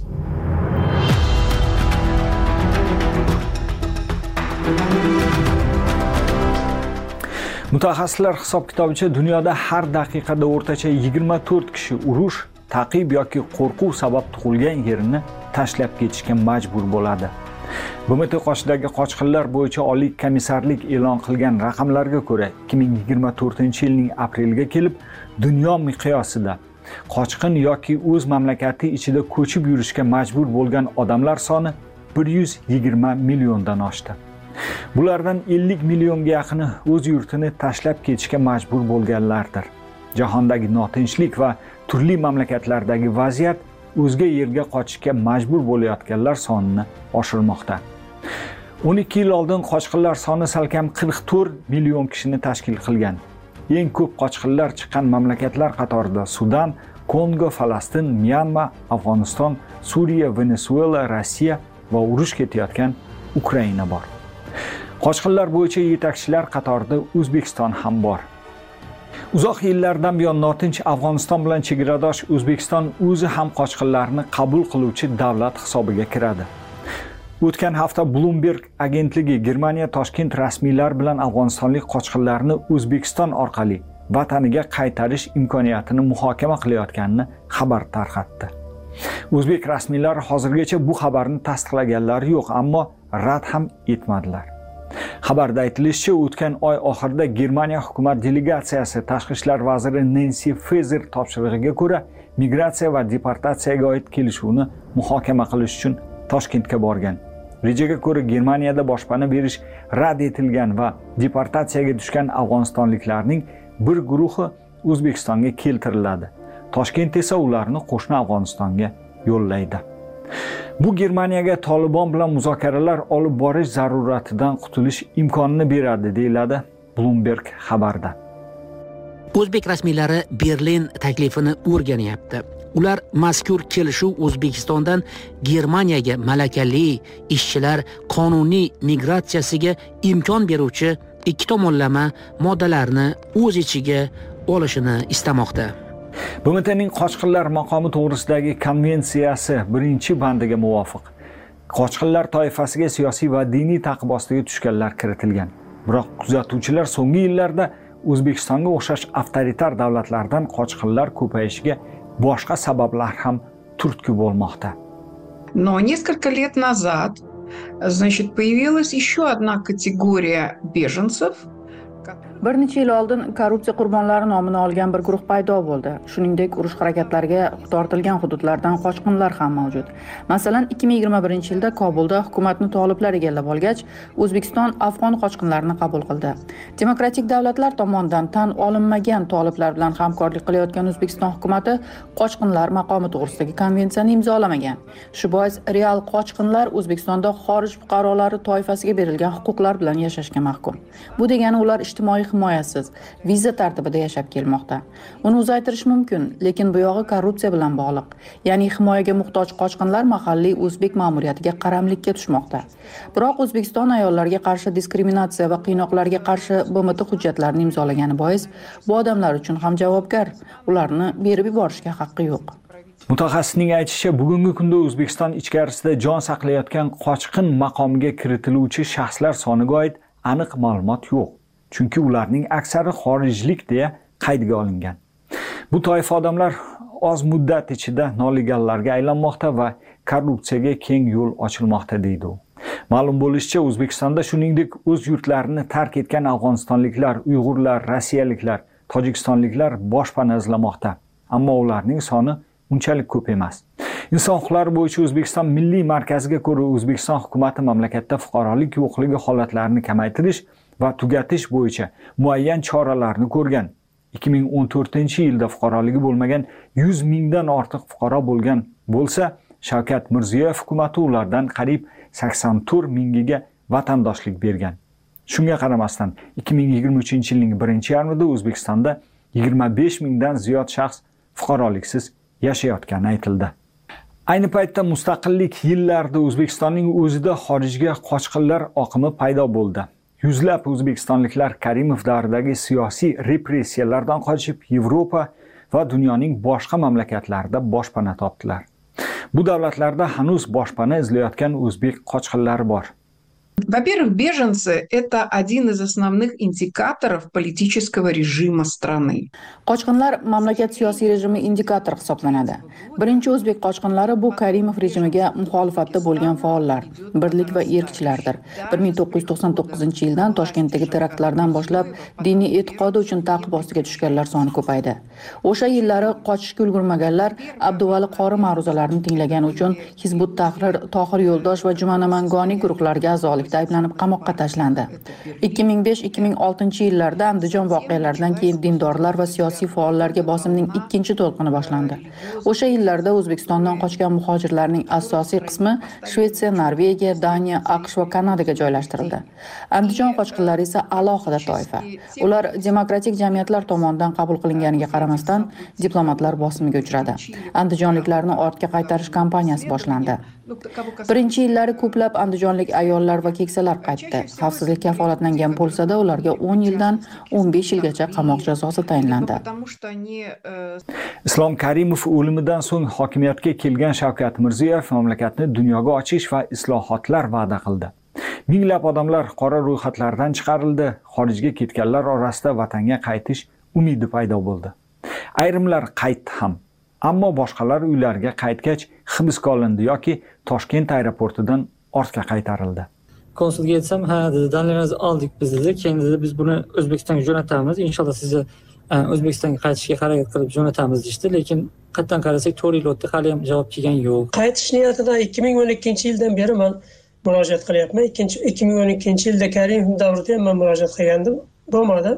E: Mutaxassislar hisob-kitobicha dunyoda har daqiqada o'rtacha 24 kishi urush, ta'qib yoki qo'rquv sabab tug'ilgan yerini tashlab ketishga majbur bo'ladi. BMT qoshidagi qochqinlar bo'yicha Oliy komissarlik e'lon qilgan raqamlarga ko'ra, 2024-yilning apreliga kelib, dunyo miqyosida qochqin yoki o'z mamlakati ichida ko'chib yurishga majbur bo'lgan odamlar soni 120 milliondan oshdi. Bulardan 50 millionga yaqini o'z yurtini tashlab ketishga majbur bo'lganlardir. Jahondagi notinchlik va turli mamlakatlardagi vaziyat o'zga yerga qochishga majbur bo'layotganlar sonini oshirmoqda. 12 yil oldin qochqinlar soni salkam 44 million kishini tashkil qilgan. Eng ko'p qochqinlar chiqqan mamlakatlar qatorida Sudan, Kongo, Falastin, Myanma, Afg'oniston, Suriya, Venezuela, Rossiya va urush ketayotgan Ukraina bor. Qochqinlar bo'yicha yetakchilar qatorida O'zbekiston ham bor. Uzoq yillardan buyon notinch Afg'oniston bilan chegaradosh O'zbekiston o'zi ham qochqinlarni qabul qiluvchi davlat hisobiga kiradi. O'tgan hafta Bloomberg agentligi Germaniya Toshkent rasmiylar bilan afg'onistonlik qochqinlarni O'zbekiston orqali vataniga qaytarish imkoniyatini muhokama qilayotganini xabar tarqatdi. O'zbek rasmiylari hozirgacha bu xabarni tasdiqlaganlari yo'q, ammo rad ham etmadilar. Xabarda aytilishicha, o'tgan oy oxirida Germaniya hukumat delegatsiyasi tashqi ishlar vaziri Nancy Faeser topshirig'iga ko'ra migratsiya va deportatsiyaga oid kelishuvni muhokama qilish uchun Toshkentga borgan. Rejaga ko'ra Germaniyada boshpana berish rad etilgan va deportatsiyaga tushgan afg'onistonliklarning bir guruhi O'zbekistonga keltiriladi. Toshkent esa ularni qo'shni Afg'onistonga yo'llaydi. Bu Germaniyaga Taliban bilan muzokaralar olib borish zaruratidan qutulish imkonini beradi, deyiladi
C: Bloomberg xabarda.
I: O'zbek rasmiylari Berlin taklifini o'rganyapti. Ular mazkur kelishuv O'zbekistondan Germaniyaga malakali ishchilar qonuniy migratsiyasiga imkon beruvchi ikki tomonlama moddalarni o'z ichiga olishini istamoqda.
E: BMTning qochqinlar maqomi to'g'risidagi konvensiyasi 1-bandiga muvofiq qochqinlar toifasiga siyosiy va diniy ta'qib ostiga tushganlar kiritilgan. Biroq kuzatuvchilar so'nggi yillarda O'zbekistonga o'xshash avtoritar davlatlardan qochqinlar ko'payishiga boshqa sabablar ham turtki bo'lmoqda.
J: Но несколько лет назад, значит, появилась еще одна категория беженцев.
B: Bir necha yil oldin korrupsiya qurbonlari nomini olgan bir guruh paydo bo'ldi. Shuningdek, urush harakatlariga tortilgan hududlardan qochqinlar ham mavjud. Masalan, 2021-yilda Kobulda hukumatni toliblar egallab olgach, O'zbekiston afg'on qochqinlarini qabul qildi. Demokratik davlatlar tomonidan tan olinmagan toliblar bilan hamkorlik qilayotgan O'zbekiston hukumatı qochqinlar maqomi to'g'risidagi konvensiyani imzolamagan. Shu bois real qochqinlar O'zbekistonda xorij fuqarolari toifasiga berilgan huquqlar bilan yashashga mahkum. Bu degani ular ijtimoiy himoyasiz, viza tartibida yashab kelmoqda. Uni uzaytirish mumkin, lekin bu yog'i korrupsiya bilan bog'liq. Ya'ni himoyaga muhtoj qochqinlar mahalliy o'zbek ma'muriyatiga qaramlikka tushmoqda. Biroq O'zbekiston ayollarga qarshi diskriminatsiya va qiynoqlarga qarshi BMT hujjatlarini imzolagani bois, bu odamlar uchun ham javobgar. Ularni berib yuborishga haqqi yo'q.
E: Mutaxassisning aytishicha, bugungi kunda O'zbekiston ichkarisida jon saqlayotgan qochqin maqomiga kiritiluvchi shaxslar soniga oid aniq ma'lumot yo'q. Chunki ularning aksari xorijlik deya qaydga olingan. Bu toifa odamlar oz muddat ichida noliganlarga aylanmoqda va korrupsiyaga keng yo'l ochilmoqda deydi u. Ma'lum bo'lishicha, O'zbekistonda shuningdek o'z yurtlarini tark etgan afg'onistonliklar, uyg'urlar, rossiyaliklar, tojikistonliklar boshpana izlamoqda. Ammo ularning soni unchalik ko'p emas. Inson huquqlari bo'yicha O'zbekiston Milliy markaziga ko'ra, O'zbekiston hukumatı mamlakatda fuqarolik yo'qligi holatlarini kamaytirish va tugatish bo'yicha muayyan choralarni ko'rgan. 2014-yilda fuqaroligi bo'lmagan 100 mingdan ortiq fuqaro bo'lgan bo'lsa, Shavkat Mirziyoyev hukumatı ulardan qariyb 84 mingiga vatandoshlik bergan. Shunga qaramasdan 2023-yilning 1-yarmida O'zbekistonda 25 mingdan ziyod shaxs fuqaroliksiz yashayotgani aytildi. Ayni paytda mustaqillik yillarida O'zbekistonning o'zida xorijga qochqinlar oqimi paydo bo'ldi. Yuzlab o'zbekistonliklar Karimov davridagi siyosiy repressiyalardan qochib Yevropa va dunyoning boshqa mamlakatlarida boshpana topdilar. Bu davlatlarda hanuz boshpana izlayotgan o'zbek qochqinlari bor.
J: Во-первых, беженцы – это один из основных индикаторов политического режима страны.
B: Qochqinlar mamlakat siyosiy rejimi indikatori hisoblanadi. Birinchi o'zbek qochqinlari bu Karimov rejimiga muxolifatda bo'lgan faollar, birlik va erkchilardir. 1999-yildan Toshkentdagi teraktlardan boshlab diniy e'tiqodi uchun ta'qib ostiga tushganlar soni ko'paydi. O'sha yillari qochishga ulgurmaganlar Abduvali Qori ma'ruzalarini tinglagan uchun Hizbut Tahrir, Tohir Yo'ldosh va Jumana Mangoni guruhlariga a'zolik ayblanib qamoqqa tashlandi. 2005-2006-yillarda Andijon voqealaridan keyin dindorlar va siyosiy faollarga bosimning ikkinchi to'lqini boshlandi. O'sha yillarda O'zbekistondan qochgan muhojirlarning asosiy qismi Shvetsiya, Norvegiya, Daniya, AQSh va Kanadaga joylashtirildi. Andijon qochqinlari esa alohida toifa. Ular demokratik jamiyatlar tomonidan qabul qilinganiga qaramasdan diplomatlar bosimiga uchradi. Andijonliklarni ortga qaytarish kampaniyasi boshlandi. Birinchi yillari ko'plab andijonlik ayollar va keksalar qaytdi. Xavfsizlik kafolatlangan bo'lsa-da, ularga 10 yildan 15 yilgacha qamoq jazosi tayinlandi.
E: Islom Karimov o'limidan so'ng hokimiyatga kelgan Shavkat Mirziyoyev mamlakatni dunyoga ochish va islohotlar va'da qildi. Minglab odamlar qora ro'yxatlardan chiqarildi. Xorijga ketganlar orasida vatanga qaytish umidi paydo bo'ldi. Ayrimlar qaytdi ham. Ammo boshqalar uylariga qaytgach hibsga olindi yoki Toshkent aeroportidan ortga qaytarildi.
K: Konsulga aytsam, ha dedi, dalillarimizni oldik biz dedi. Keyin dedi, biz buni O'zbekistonga jo'natamiz. Inshaalloh sizni O'zbekistonga qaytishga harakat qilib jo'natamiz deydi, lekin qatdan qarasak 4 yil o'tdi, hali ham javob kelgan yo'q.
L: Qaytish niyatida 2012-yildan beri men murojaat qilyapman. 2012-yilda Karimov davrida ham men murojaat qilgandim. Bo'lmadi.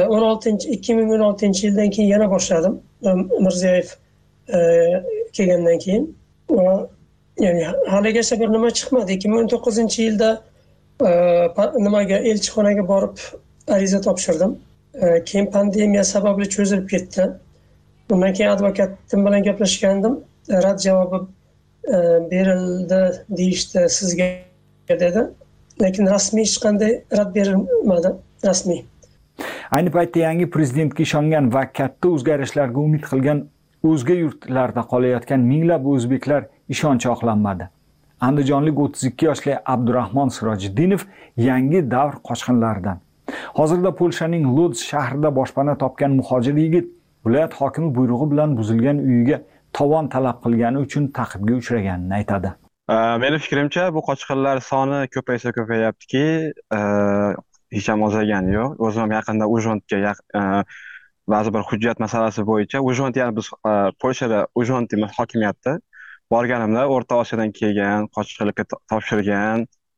L: 2016-yildan keyin yana boshladim. Mirziyoyev kelgandan keyin ya'ni haligacha bir nima chiqmadi. 2019-yilda nimaga elchixonaga borib ariza topshirdim. Keyin pandemiya sababli cho'zilib ketdi. Undan keyin advokatim bilan gaplashgandim. Rad javobi berildi deyishdi sizga dedi. Lekin rasmiy hech qanday rad berilmadi, rasmiy.
E: Ayni paytda yangi prezidentga ishongan va katta o'zgarishlarga umid qilgan o'zga yurtlarda qolayotgan minglab o'zbeklar ishonchi oqlanmadi. Andijonlik 32 yoshli Abdurahmon Sirojiddinov yangi davr qochqinlaridan. Hozirda Polshaning Lodz shahrida boshpana topgan muhojir yigit viloyat hokimi buyrug'i bilan buzilgan uyiga tovon talab qilgani uchun ta'qibga uchraganini aytadi.
M: Mening fikrimcha, bu qochqinlar soni ko'payaptiki, hech ham ozagani yo'q. O'zim yaqinda Ujondga ba'zi bir hujjat masalasi bo'yicha Ujond, ya'ni biz Polshada Ujond deymiz hokimiyatda borganimda O'rta Osiyodan kelgan, qochqinlikka topshirgan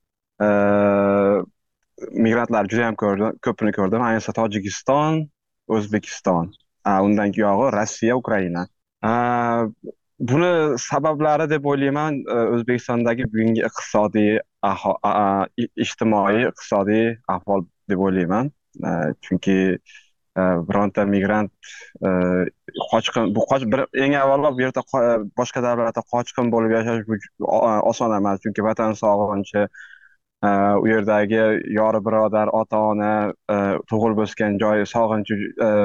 M: migrantlar juda ham ko'pini ko'rdim. Ayniqsa Tojikiston, O'zbekiston, undan keyog'i Rossiya, Ukraina. Buni sabablari deb o'ylayman, O'zbekistondagi bugungi iqtisodiy, ijtimoiy, iqtisodiy ahvol deb o'ylayman. Chunki bironta migrant eng avvalo bu yerda boshqa davlatda qochqin bo'lib yashash oson emas, chunki vatan sog'inchi, u yerdagi yori birodar, ota-ona, tug'ilib o'sgan joyi sog'inchi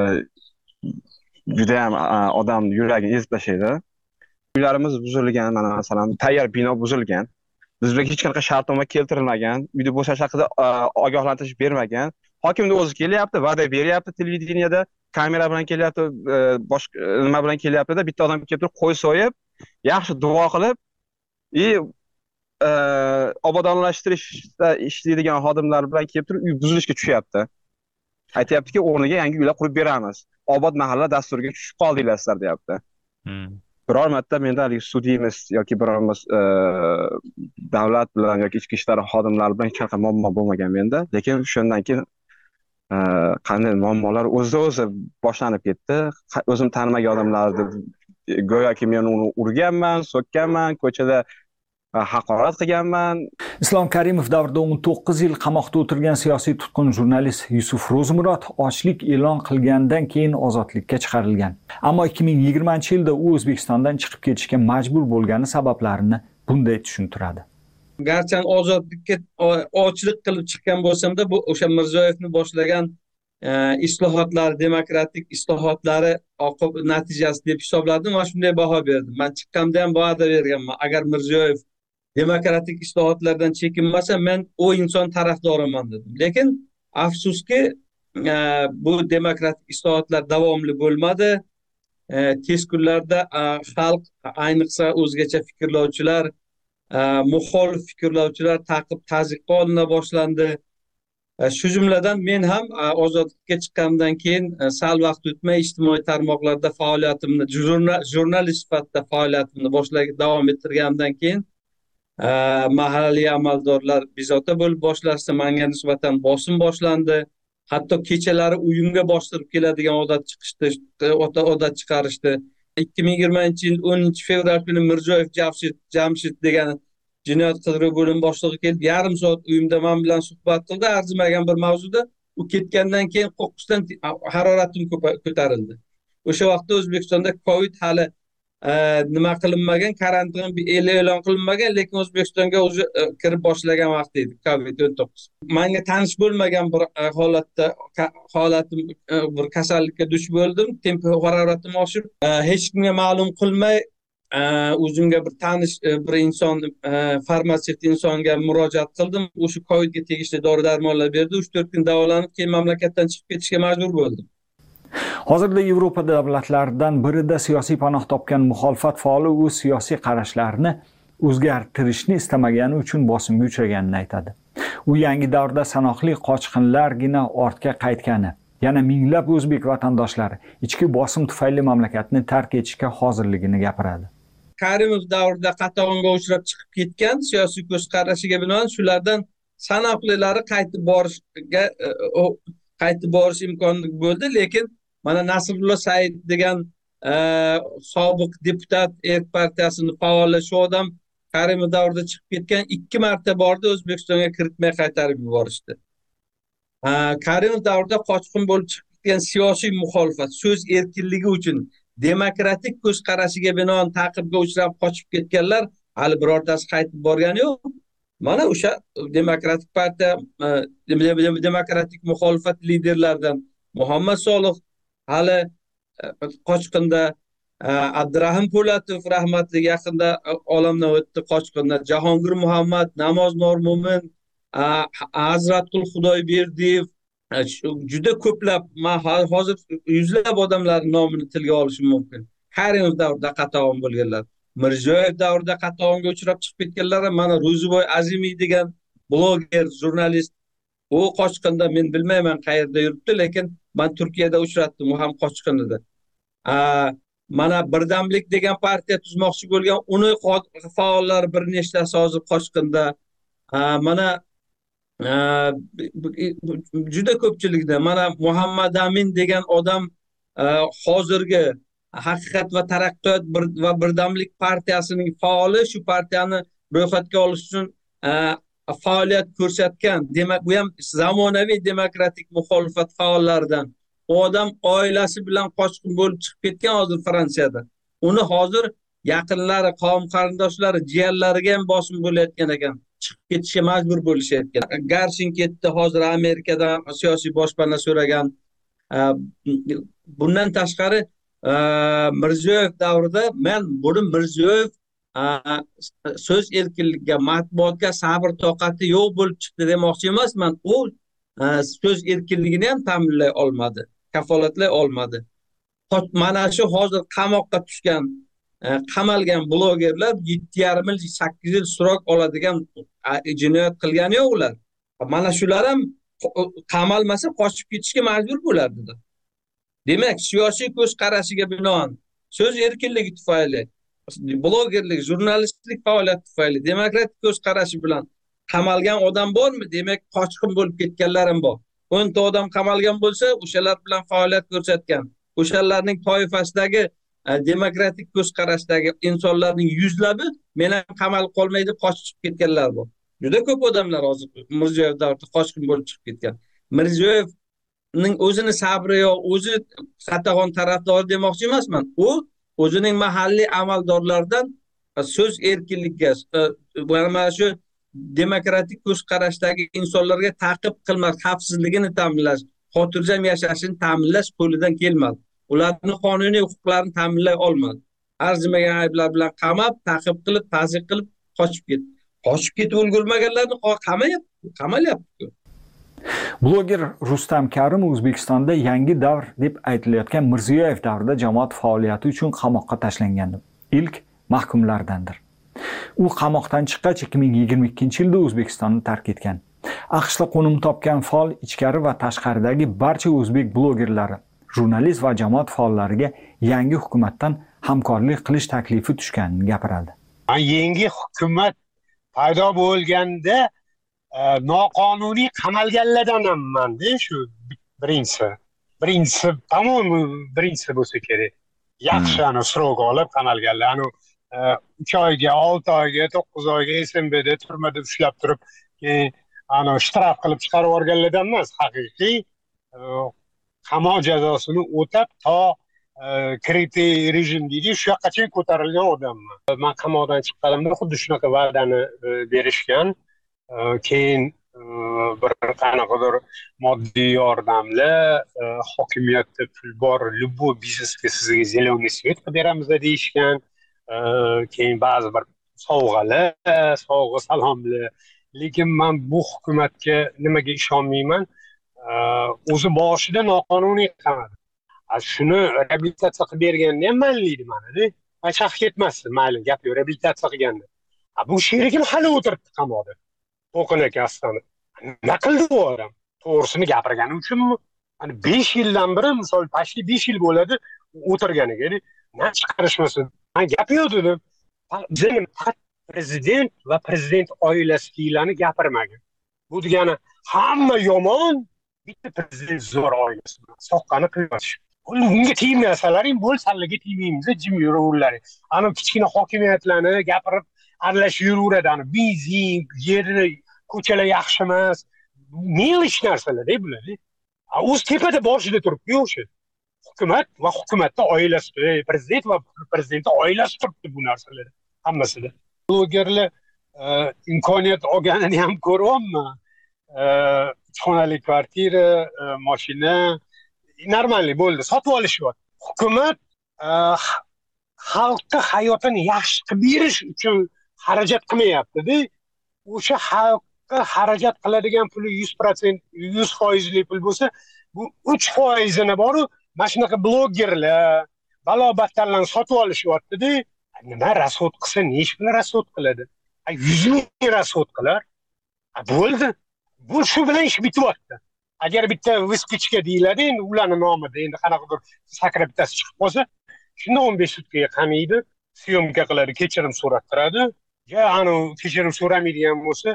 M: juda ham odam yuragini ezib tashlaydi. Uylarimiz buzilgan, mana masalan, tayyor bino buzilgan. Bizga hech qanaqa shartnoma keltirilmagan, uyda bo'shash haqida ogohlantirish bermagan. Hokimning o'zi kelyapti, va'da beryapti, televideniyada kamera bilan kelyapti, boshqa nima bilan kelyapti-da, bitta odam kelib turib qo'y so'yib, yaxshi duo qilib, obodonlashtirishda ishlaydigan xodimlar bilan kelib turib uy buzilishga tushyapti. Aytayaptiki, o'rniga yangi uylar qurib beramiz. Obod mahalla dasturiga tushib qoldinglar sizlar, deyapti. Biror marta menda sudimiz yoki birorimiz davlat bilan yoki ichki ishlar xodimlari bilan hech qanaqa muammo bo'lmagan menda, lekin shundan keyin qanday muammolar o'zi boshlanib ketdi. O'zim tanimagan odamlarni go'yoki men uni urganman, so'kkanman, ko'chada haqorat qilganman. Islom Karimov davrida 19 yil qamoqda o'tirgan siyosiy tutqun jurnalist Yusuf Ro'zimurod ochlik e'lon qilgandan keyin ozodlikka chiqarilgan. Ammo 2020-yilda u O'zbekistondan chiqib ketishga majbur bo'lgani sabablarini bunday tushuntiradi.
N: Garchi ozodlikka ochlik qilib chiqqan bo'lsam-da, bu o'sha Mirziyoyevni boshlagan islohotlar, demokratik islohotlari oqibat natijasi deb hisobladim va shunday baho berdim. Men chiqqanda ham va'da berganman. Agar Mirziyoyev demokratik islohotlardan chekinmasa, men o inson tarafdoriman dedim. Lekin afsuski bu demokratik islohotlar davomli bo'lmadi. Tez kunlarda xalq, ayniqsa o'zgacha fikrlovchilar, muxolif fikrlovchilar ta'qib-ta'ziqqa olina boshlandi. Shu jumladan men ham ozodlikka chiqqandan keyin sal vaqt o'tmay ijtimoiy tarmoqlarda faoliyatimni, jurnalist sifatida faoliyatimni davom ettirgandan keyin mahalliy amaldorlar bezovta bo'lib boshlashdi, menga nisbatan bosim boshlandi. Hatto kechalari uyimga bostirib keladigan odat chiqarishdi. 2020-yil 10-fevral kuni Mirziyoyev Jamshid degan jinoyat qidiruv bo'limi boshlig'i kelib, yarim soat uyimda men bilan suhbat qildi, arzimagan bir mavzuda. U ketgandan keyin qo'qqisdan haroratim ko'tarildi. O'sha vaqtda O'zbekistonda Covid hali nima qilinmagan, karantin e'lon qilinmagan, lekin O'zbekistonga o'zi kirib boshlagan vaqt edi Covid-19. Menga tanish bo'lmagan bir holatim bir kasallikka duch bo'ldim, haroratim oshib, hech kimga ma'lum qilmay o'zimga bir tanish bir inson, farmatsevt insonga murojaat qildim. O'sha Covidga tegishli dori-darmonlar berdi. 3-4 kun davolanib, keyin mamlakatdan chiqib ketishga majbur bo'ldim.
E: Hozirda Yevropa davlatlaridan birida siyosiy panoh topgan muxolifat faoli o'z siyosiy qarashlarini o'zgartirishni istamagani uchun bosimga uchraganini aytadi. U yangi davrda sanoqli qochqinlargina ortga qaytgani, yana minglab o'zbek vatandoshlari ichki bosim tufayli mamlakatni tark etishga hozirligini gapiradi.
N: Karimov davrida qatag'onga uchrab chiqib ketgan siyosiy ko'z qarashiga binoan shulardan sanoqlilari qaytib borish imkoni bo'ldi, lekin mana Nasrullo Said degan sobiq deputat, Erk partiyasining faoli, shu odam Karimov davrida chiqib ketgan, 2 marta bordi, O'zbekistonga kiritmay qaytarib yuborishdi. Karimov davrida qochqin bo'lib chiqib ketgan siyosiy muxolifat so'z erkinligi uchun demokratik ko'zqarashiga binoan ta'qibga uchrab qochib ketganlar hali birortasi qaytib borgani yo'q. Mana o'sha demokratik partiya demokratik muxolifat liderlaridan Muhammad Solih hali qochqinda, Abdurahim Po'latov rahmatli yaqinda olamdan o'tdi qochqinda, Jahongir Muhammad, Namoz Normo'min, Hazratqul Xudoyberdiyev, juda ko'plab, men hozir yuzlab odamlarning nomini tilga olishim mumkin. Karimov davrida qatag'on bo'lganlar, Mirziyoyev davrida qatag'onga uchrab chiqib ketganlar, mana Ro'ziboy Azimiy degan bloger, jurnalist, u qochqinda, men bilmayman qayerda yuribdi, lekin men Turkiyada uchratdim, u ham qochqin edi. Mana Birdamlik degan partiya tuzmoqchi bo'lgan, uni faollari bir nechtasi hozir qochqinda. Mana juda ko'pchilikda, mana Muhammad Amin degan odam hozirgi Haqiqat va taraqqiyot va Birdamlik partiyasining faoli, shu partiyani ro'yxatga olish uchun faoliyat ko'rsatgan. Demak, bu ham zamonaviy demokratik muxolifat faollaridan. U odam oilasi bilan qochqin bo'lib chiqib ketgan hozir Fransiyada. Uni hozir yaqinlari, qavm qarindoshlari, jiyanlariga ham bosim bo'layotgan ekan. Chiqib ketishga majbur bo'lishayotgan. Garshin ketdi, hozir Amerikadan siyosiy boshpana so'ragan. Bundan tashqari Mirziyoyev davrida men buni Mirziyoyev so'z erkinligiga, matbuotga sabr toqati yo'q bo'lib chiqdi demoqchi emasman. U so'z erkinligini ham ta'minlay olmadi, kafolatlay olmadi. Mana shu hozir qamoqqa tushgan, qamalgan blogerlar 7,5 yil, 8 yil surok oladigan jinoyat qilgani yo'q ular. Mana shular ham qamalmasa qochib ketishga majbur bo'lardi. Demak, siyosiy ko'z qarashiga binoan so'z erkinligi tufayli, blogerlik, jurnalistlik faoliyati tufayli demokratik ko'z qarashi bilan qamalgan odam bormi? Demak, qochqin bo'lib ketganlar ham bor. 10 ta odam qamalgan bo'lsa, o'shalar bilan faoliyat ko'rsatgan, o'shalarning toifasidagi demokratik ko'z qarashdagi insonlarning yuzlabi men ham qamalib qolmaydi, qochib ketganlar bor. Juda ko'p odamlar hozir Mirziyoyev davrida qochqin bo'lib chiqib ketgan. Mirziyoyevning o'zini sabri yo'q, o'zi qatag'on tarafdori demoqchi emasman. U o'zining mahalliy amaldorlaridan so'z erkinligiga, mana shu demokratik ko'z qarashdagi insonlarga ta'qib qilmas, xavfsizligini ta'minlash, xotirjam yashashini ta'minlash qo'lidan kelmadi. Ularning qonuniy huquqlarini ta'minlay olmadi. Arzimagan ayblar bilan qamab, ta'qib qilib, ta'zir qilib qochib ketdi. Qochib ketib ulgurmaganlarni qamalyapti.
E: Bloger Rustam Karimov O'zbekistonda yangi davr deb aytilayotgan Mirziyoyev davrida jamoat faoliyati uchun qamoqqa tashlangan ilk mahkumlardandir. U qamoqdan chiqqach 2022-yilda O'zbekistonni tark etgan. AQShda qo'nim topgan faol ichkari va tashqaridagi barcha o'zbek blogerlari, jurnalist va jamoat faollariga yangi hukumatdan hamkorlik qilish taklifi tushganini gapiradi.
O: Yangi hukumat paydo bo'lganda noqonuniy qamalganlardan hamman-da, shu birinchisi tamom birinchisi bo'lsa kerak. Yaxshi ana srok olib qamalganlar, 3 oyga, 6 oyga, 9 oyga SMBda turmada ushlab turib, keyin shtraf qilib chiqarib yuborganlardan emas, haqiqiy qamoq jazosini o'tab to kritiy rejim deydi, shu yoqqacha ko'tarilgan odamman. Men qamoqdan chiqqanimda xuddi shunaqa va'dani berishgan. Keyin bir qanaqadir moddiy yordamlar, hokimiyatda pul bor, любой biznesga sizga zeleный svet qilib beramiz deyishgan. Keyin ba'zi bir sovg'alar, sovg'a salomlar. Lekin men bu hukumatga nimaga ishonmayman? O'zi boshida noqonuniy qamadi. Shuni reabilitatsiya qilib berganda ham manliydi mana-da. Chaq ketmasdi, mayli, gap yo'q, reabilitatsiya qilganda. Bu sherigim hali o'tiribdi qamoqda. To'qin akasini. Nima qildi bu odam? To'g'risini gapirgani uchunmi? 5 yildan beri, misol, pashli 5 yil bo'ladi o'tirganiga, nima chiqarishmasin. Men gap yo'q dedim. Bizning prezident va prezident oilasidagilarni gapirmagan. Bu degani hamma yomon, bitta prezident zo'r oilasi bilan soqqani qilmash. Unga tegmasalaring bo'lsanlarga tegmaymiz, jim yuraverlaring. Kichkina hokimiyatlarni gapirib aralashib yuraveradi. Benzin, yer, ko'chalar yaxshi emas, melish narsalar bular. O'z tepada boshida turibdi o'sha. Hukumat va hukumatning oilasi, prezident va prezidentning oilasi turibdi bu narsalar hammasida. Blogerlar imkoniyat olganini ham ko'ryapman. 3 xonali kvartira, mashina normalniy bo'ldi, sotib olishyapti. Hukumat xalqqa hayotini yaxshi qilib berish uchun xarajat qilmayapti-da. O'sha xalqqa xarajat qiladigan puli 100%, 100% pul bo'lsa, bu 3%ni boru mana shunaqa blogerlar balo-battarlarni sotib olishyapti-da. Nima rasxod qilsa, necha pul rasxod qiladi? 100 ming rasxod qilar. Bo'ldi. Bu shu bilan ish bityapti. Agar bitta viskichka deyiladi, endi ularning nomida endi qanaqadir sakrab bittasi chiqib qolsa, shunda 15 sutkaga qamaydi, syomka qiladi, kechirim so'rattiradi. Ya kechirim so'ramaydigan bo'lsa,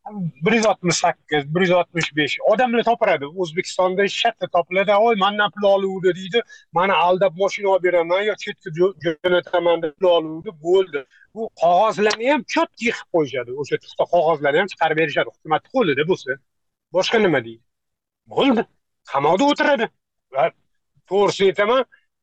O: 168, 165 odamlar topiradi. O'zbekistonda shatta topiladi. Oy, mendan pul oluvdi deydi. Meni aldab mashina olib beraman yo chetga jo'nataman deb pul oluvdi, bo'ldi. Bu qog'ozlarni ham cho'tki qilib qo'yishadi. O'sha tuxta qog'ozlarni ham chiqarib berishadi hukumat qo'lida bo'lsa. Boshqa nima deydi? Bo'ldi. Qamoqda o'tiradi. Va to'g'risini aytaman,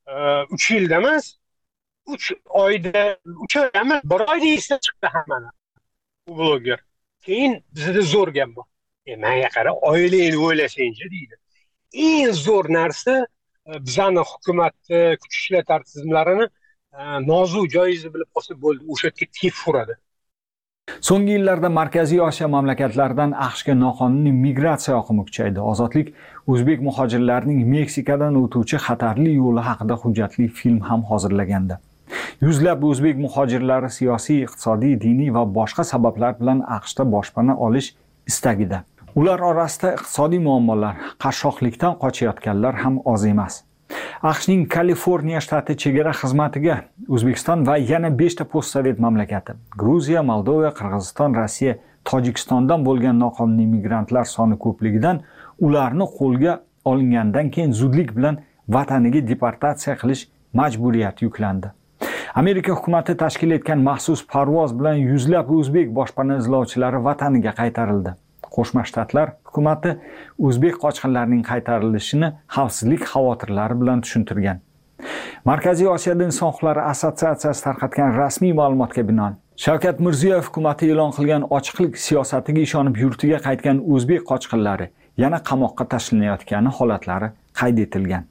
O: 3 yilda emas, 3 oyda, 3 oy emas, 1 oyda esda chiqdi hammani. Bu bloger. Keyin bizda zo'r gap bor. Menga qara, oilangni o'ylasangchi deydi. Eng zo'r narsa bizning hukumatni, kuch ishlatma tizimlarini nozik joyizni bilib qolsa bo'ldi, o'sha yerga tep uradi.
E: So'nggi yillarda Markaziy Osiyo mamlakatlaridan AQShga noqonuniy migratsiya oqimi kuchaydi. Ozodlik o'zbek muhojirlarining Meksikadan o'tuvchi xatarli yo'li haqida hujjatli film ham hozirlagandi. Yuzlab o'zbek muhojirlari siyosiy, iqtisodiy, diniy va boshqa sabablar bilan AQShda boshpana olish istagida. Ular orasida iqtisodiy muammolar, qashshoqlikdan qochayotganlar ham oz emas. AQShning Kaliforniya shtati chegara xizmatiga O'zbekiston va yana 5 ta postsovet mamlakati, Gruziya, Moldova, Qirg'iziston, Rossiya, Tojikistondan bo'lgan noqonuniy migrantlar soni ko'pligidan ularni qo'lga olingandan keyin zudlik bilan vataniga deportatsiya qilish majburiyati yuklandi. Amerika hukumati tashkil etgan maxsus parvoz bilan yuzlab o'zbek boshpana izlovchilari vataniga qaytarildi. Qo'shma Shtatlar hukumati o'zbek qochqinlarining qaytarilishini xavfsizlik xavotirlari bilan tushuntirgan. Markaziy Osiyoda inson huquqlari assotsiatsiyasi tarqatgan rasmiy ma'lumotga binoan Shavkat Mirziyoyev hukumati e'lon qilgan ochiqlik siyosatiga ishonib yurtiga qaytgan o'zbek qochqinlari yana qamoqqa tashlanayotgani holatlari qayd etilgan.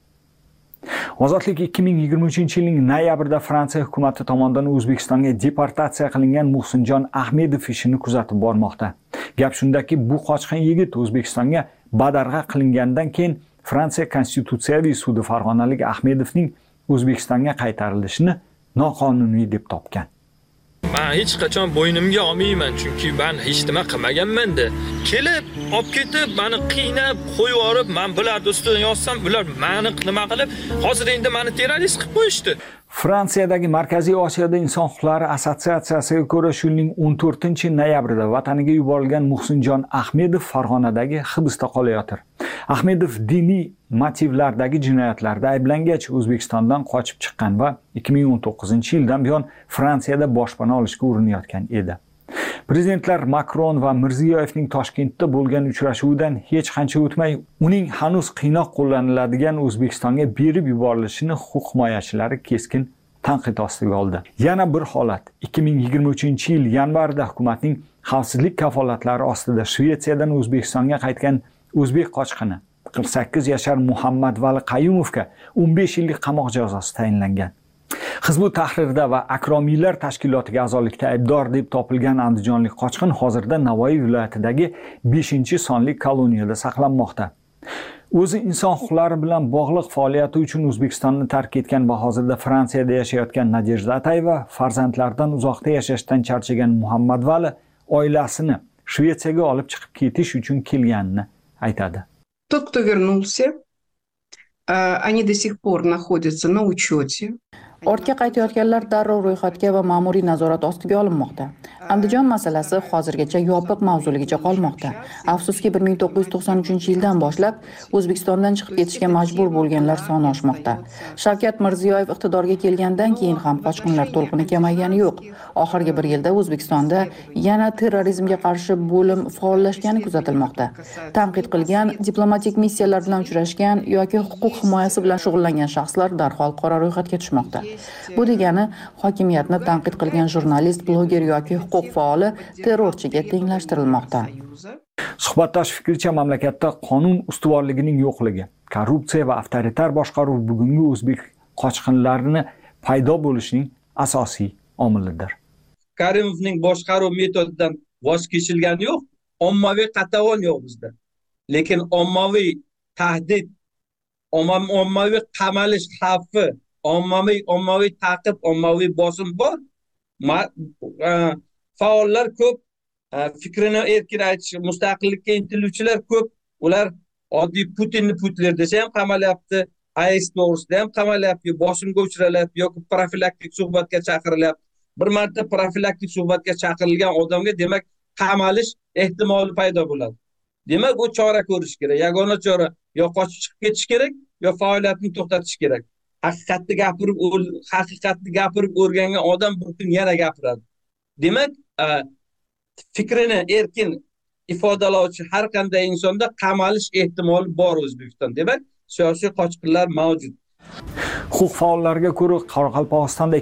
E: Ozodlik 2023-yilning noyabrida Fransiya hukumati tomonidan O'zbekistonga deportatsiya qilingan Muhsinjon Ahmedov ishini kuzatib bormoqda. Gap shundaki, bu qochqin yigit O'zbekistonga badarg'a qilingandan keyin Fransiya Konstitutsiyaviy sudi farg'onalik Ahmedovning O'zbekistonga qaytarilishini noqonuniy deb topgan.
P: Men hech qachon bo'ynimga olmayman, chunki men hech nima qilmaganman-da. Kelib, olib ketib, meni qiynab, qo'yib yorib, men bular ustidan yozsam, ular meni nima qilib, hozir endi meni terrorist qilib qo'yishdi.
E: Fransiyadagi Markaziy Osiyoda inson huquqlari assotsiatsiyasiga ko'ra, shuning 14-noyabrida vataniga yuborilgan Muhsinjon Ahmedov Farg'onadagi hibsda qolayotir. Ahmedov diniy motivlardagi jinoyatlarda ayblangach O'zbekistondan qochib chiqqan va 2019-yildan buyon Fransiyada boshpana olishga urinayotgan edi. Prezidentlar Makron va Mirziyoyevning Toshkentda bo'lgan uchrashuvidan hech qancha o'tmay, uning hanuz qiynoq qo'llaniladigan O'zbekistonga berib yuborilishini huquq himoyachilari keskin tanqid ostiga oldi. Yana bir holat 2023-yil yanvarida hukumatning xavfsizlik kafolatlari ostida Shvetsiyadan O'zbekistonga qaytgan o'zbek qochqini 48 yashar Muhammadvali Qayumovga 15 yillik qamoq jazosi tayinlangan. Hizbut Tahrirda va Akromiylar tashkilotiga a'zolikda aybdor deb topilgan andijonlik qochqin hozirda Navoiy viloyatidagi 5-sonli koloniyada saqlanmoqda. O'zi inson huquqlari bilan bog'liq faoliyati uchun O'zbekistonni tark etgan va hozirda Fransiyada yashayotgan Nadejda Atayeva farzandlaridan uzoqda yashashdan charchagan Muhammadvali oilasini Shvetsiyaga olib chiqib ketish uchun kelganini aytadi.
J: Тот, кто вернулся, они до сих пор находятся на учете.
B: Ortga qaytayotganlar darrov ro'yxatga va ma'muriy nazorat ostiga olinmoqda. Andijon masalasi hozirgacha yopiq mavzuligicha qolmoqda. Afsuski 1993-yildan boshlab O'zbekistondan chiqib ketishga majbur bo'lganlar soni oshmoqda. Shavkat Mirziyoyev iqtidorga kelgandan keyin ham qochqinlar to'lqini kamaygani yo'q. Oxirgi bir yilda O'zbekistonda yana terrorizmga qarshi bo'lim faollashgani kuzatilmoqda. Tanqid qilgan, diplomatik missiyalar bilan uchrashgan yoki huquq himoyasi bilan shug'ullangan shaxslar darhol qora ro'yxatga tushmoqda. Bu degani hokimiyatni tanqid qilgan jurnalist, bloger yoki huquq faoli terrorchiga tenglashtirilmoqda.
E: Suhbatdosh fikricha, mamlakatda qonun ustuvorligining yo'qligi, korrupsiya va avtoritar boshqaruv bugungi o'zbek qochqinlarini paydo bo'lishining asosiy omilidir.
N: Karimovning boshqaruv metodidan voz kechilgani yo'q, ommaviy qatag'on yo'q bizda. Lekin ommaviy tahdid, ommaviy qamalish xavfi, ommaviy ta'qib, ommaviy bosim bor. Faollar ko'p, fikrini erkin aytish, mustaqillikka intiluvchilar ko'p. Ular oddiy Putinni putler desa ham qamalyapti, AES to'g'risida ham qamalyapti, bosimga uchralyapti yoki profilaktik suhbatga chaqirilyapti. Bir marta profilaktik suhbatga chaqirilgan odamga demak qamalish ehtimoli paydo bo'ladi. Demak, u chora ko'rish kerak. Yagona chora yo qochib chiqib ketish kerak, yo faoliyatni to'xtatish kerak. Haqiqatni gapirib o'rgangan odam bir kun yana gapiradi. Demak, fikrini erkin ifodalovchi har qanday insonda qamalish ehtimoli bor O'zbekistonda. Demak, siyosiy qochqinlar mavjud.
E: Huquq faollariga ko'ra, Qoraqalpog'istonda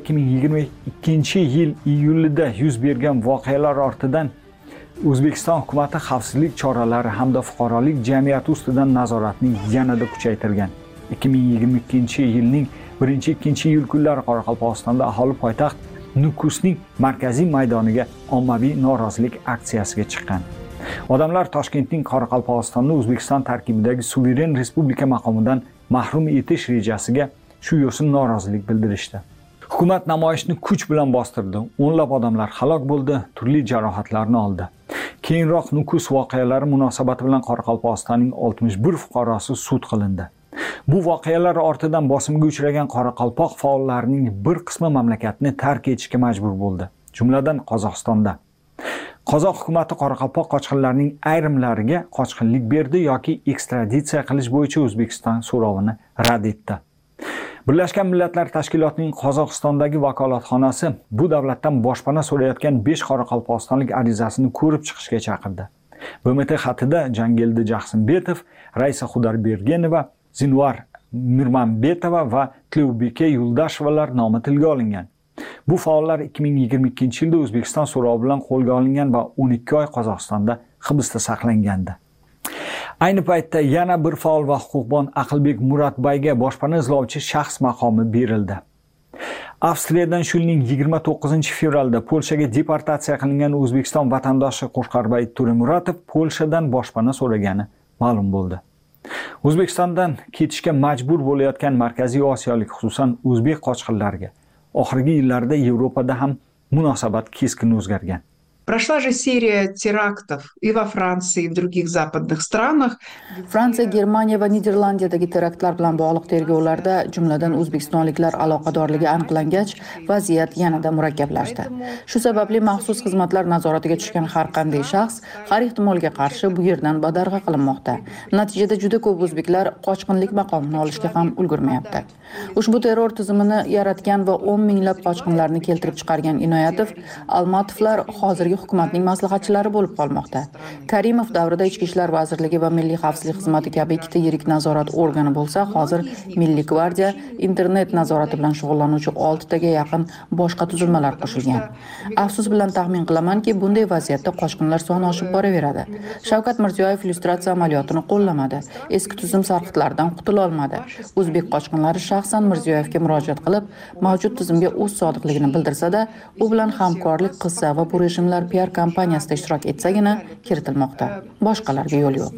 E: 2022-yil iyulida yuz bergan voqealar ortidan O'zbekiston hukumatı xavfsizlik choralari hamda fuqarolik jamiyati ustidan nazoratni yanada kuchaytirgan. 2022-yilning 1-2-iyul kunlari Qoraqalpog'istonda aholi poytaxt Nukusning markaziy maydoniga ommaviy norozilik aksiyasiga chiqqan. Odamlar Toshkentning Qoraqalpog'istonni O'zbekiston tarkibidagi suveren respublika maqomidan mahrum etish rejasiga shu yo'sin norozilik bildirishdi. Hukumat namoyishni kuch bilan bostirdi. O'nlab odamlar halok bo'ldi, turli jarohatlarni oldi. Keyinroq Nukus voqealari munosabati bilan Qoraqalpog'istonning 61 fuqarosi sud qilindi. Bu voqealar ortidan bosimga uchragan Qoraqalpoq faollarining bir qismi mamlakatni tark etishga majbur bo'ldi, jumladan Qozog'istonda. Qozoq hukumati Qoraqalpoq qochqinlarining ayrimlariga qochqinlik berdi yoki ekstraditsiya qilish bo'yicha O'zbekiston so'rovini rad etdi. Birlashgan Millatlar Tashkilotining Qozog'istondagi vakolatxonasi bu davlatdan boshpana so'rayotgan 5 qoraqalpog'istonlik arizasini ko'rib chiqishga chaqirdi. BMT xatida Jangeldi Jaxsimbetov, Raisa Xudarbergenova, Zinvar Mirmanbetova va Tlevbeke Yuldashovalar nomi tilga olingan. Bu faollar 2022-yilda O'zbekiston so'rovi bilan qo'lga olingan va 12 oy Qozog'istonda hibsda saqlangandi. Ayni paytda yana bir faol va huquqbon Aqlbek Muratbayga boshpana izlovchi shaxs maqomi berildi. Avstriyadan shu yilning 29-fevralda Polshaga deportatsiya qilingan O'zbekiston vatandoshi Qo'shqarbay To'remuratov Polshadan boshpana so'ragani ma'lum bo'ldi. O'zbekistondan ketishga majbur bo'layotgan Markaziy Osiyolik, xususan o'zbek qochqinlariga oxirgi yillarda Yevropada ham munosabat keskin o'zgargan.
J: Прошла же серия терактов и во Франции, и в других западных странах.
B: Fransiya, Germaniya va Niderlandiyadagi teraktlar bilan bog'liq tergovlarda, jumladan o'zbekistonliklar aloqadorligi aniqlangach, vaziyat yanada murakkablashdi. Shu sababli maxsus xizmatlar nazoratiga tushgan har qanday shaxs har ehtimolga qarshi bu yerdan badarg'a qilinmoqda. Natijada juda ko'p o'zbeklar qochqinlik maqomini olishga ham ulgurmayapti. Ushbu terror tizimini yaratgan va 10 minglab qochqinlarni keltirib chiqargan Inoyatov, Almatovlar hozirgi hukumatning maslahatchilari bo'lib qolmoqda. Karimov davrida Ichki ishlar vazirligi va Milliy xavfsizlik xizmati kabi ikkita yirik nazorat organi bo'lsa, hozir Milliy gvardiya, internet nazorati bilan shug'ullanuvchi 6 taga yaqin boshqa tuzilmalar qo'shilgan. Afsus bilan taxmin qilamanki, bunday vaziyatda qochqinlar soni oshib boraveradi. Shavkat Mirziyoyev illyustratsiya amaliyotini qo'llamadi. Eski tuzum sarqitlaridan qutula olmadi. O'zbek qochqinlari shaxsan Mirziyoyevga murojaat qilib, mavjud tizimga o'z sodiqligini bildirsa-da, u bilan hamkorlik qilsa va bu rejimlar PR kampaniyasida ishtirok etsagina kiritilmoqda. Boshqalarga yo'l yo'q.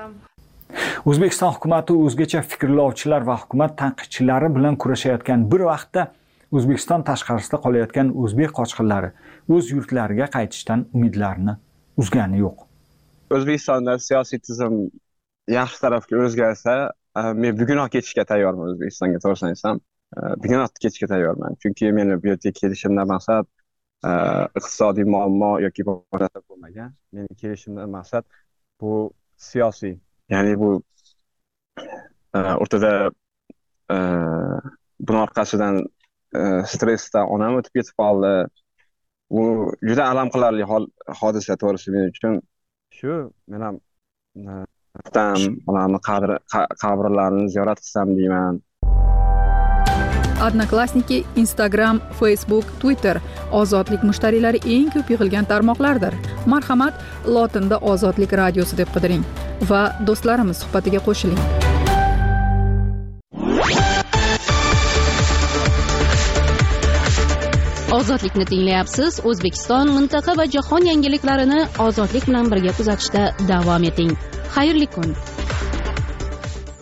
E: O'zbekiston hukumati o'zgacha fikrlovchilar va hukumat tanqidchilari bilan kurashayotgan bir vaqtda O'zbekiston tashqarisida qolayotgan o'zbek qochqinlari o'z yurtlariga qaytishdan umidlarini uzgani yo'q.
M: O'zbekistonda siyosiy tizim yaxshi tarafga o'zgarsa, men bugunoq ketishga tayyorman O'zbekistonga, to'g'risini aytsam. bugun ketishga tayyorman. Chunki meni bu yerga kelishimdan maqsad iqtisodiy muammo yoki boshqa bo'lmagan. Meni kelishimdan maqsad bu siyosiy. Ya'ni bu o'rtada buni orqasidan stressdan onam o'tib ketib qoldi. Bu juda alam qilarli hodisa to'g'risi men uchun. Shu men ham ularni qabrlarini ziyorat qilsam deyman.
B: Odnoklassniki, Instagram, Facebook, Twitter ozodlik mushtariylari eng ko'p yig'ilgan tarmoqlardir. Marhamat, lotinda Ozodlik radiosi deb qidiring va do'stlarimiz suhbatiga qo'shiling.
A: Ozodlikni tinglayapsiz. O'zbekiston, mintaqa va jahon yangiliklarini ozodlik bilan birga kuzatishda davom eting. Xayrli kun.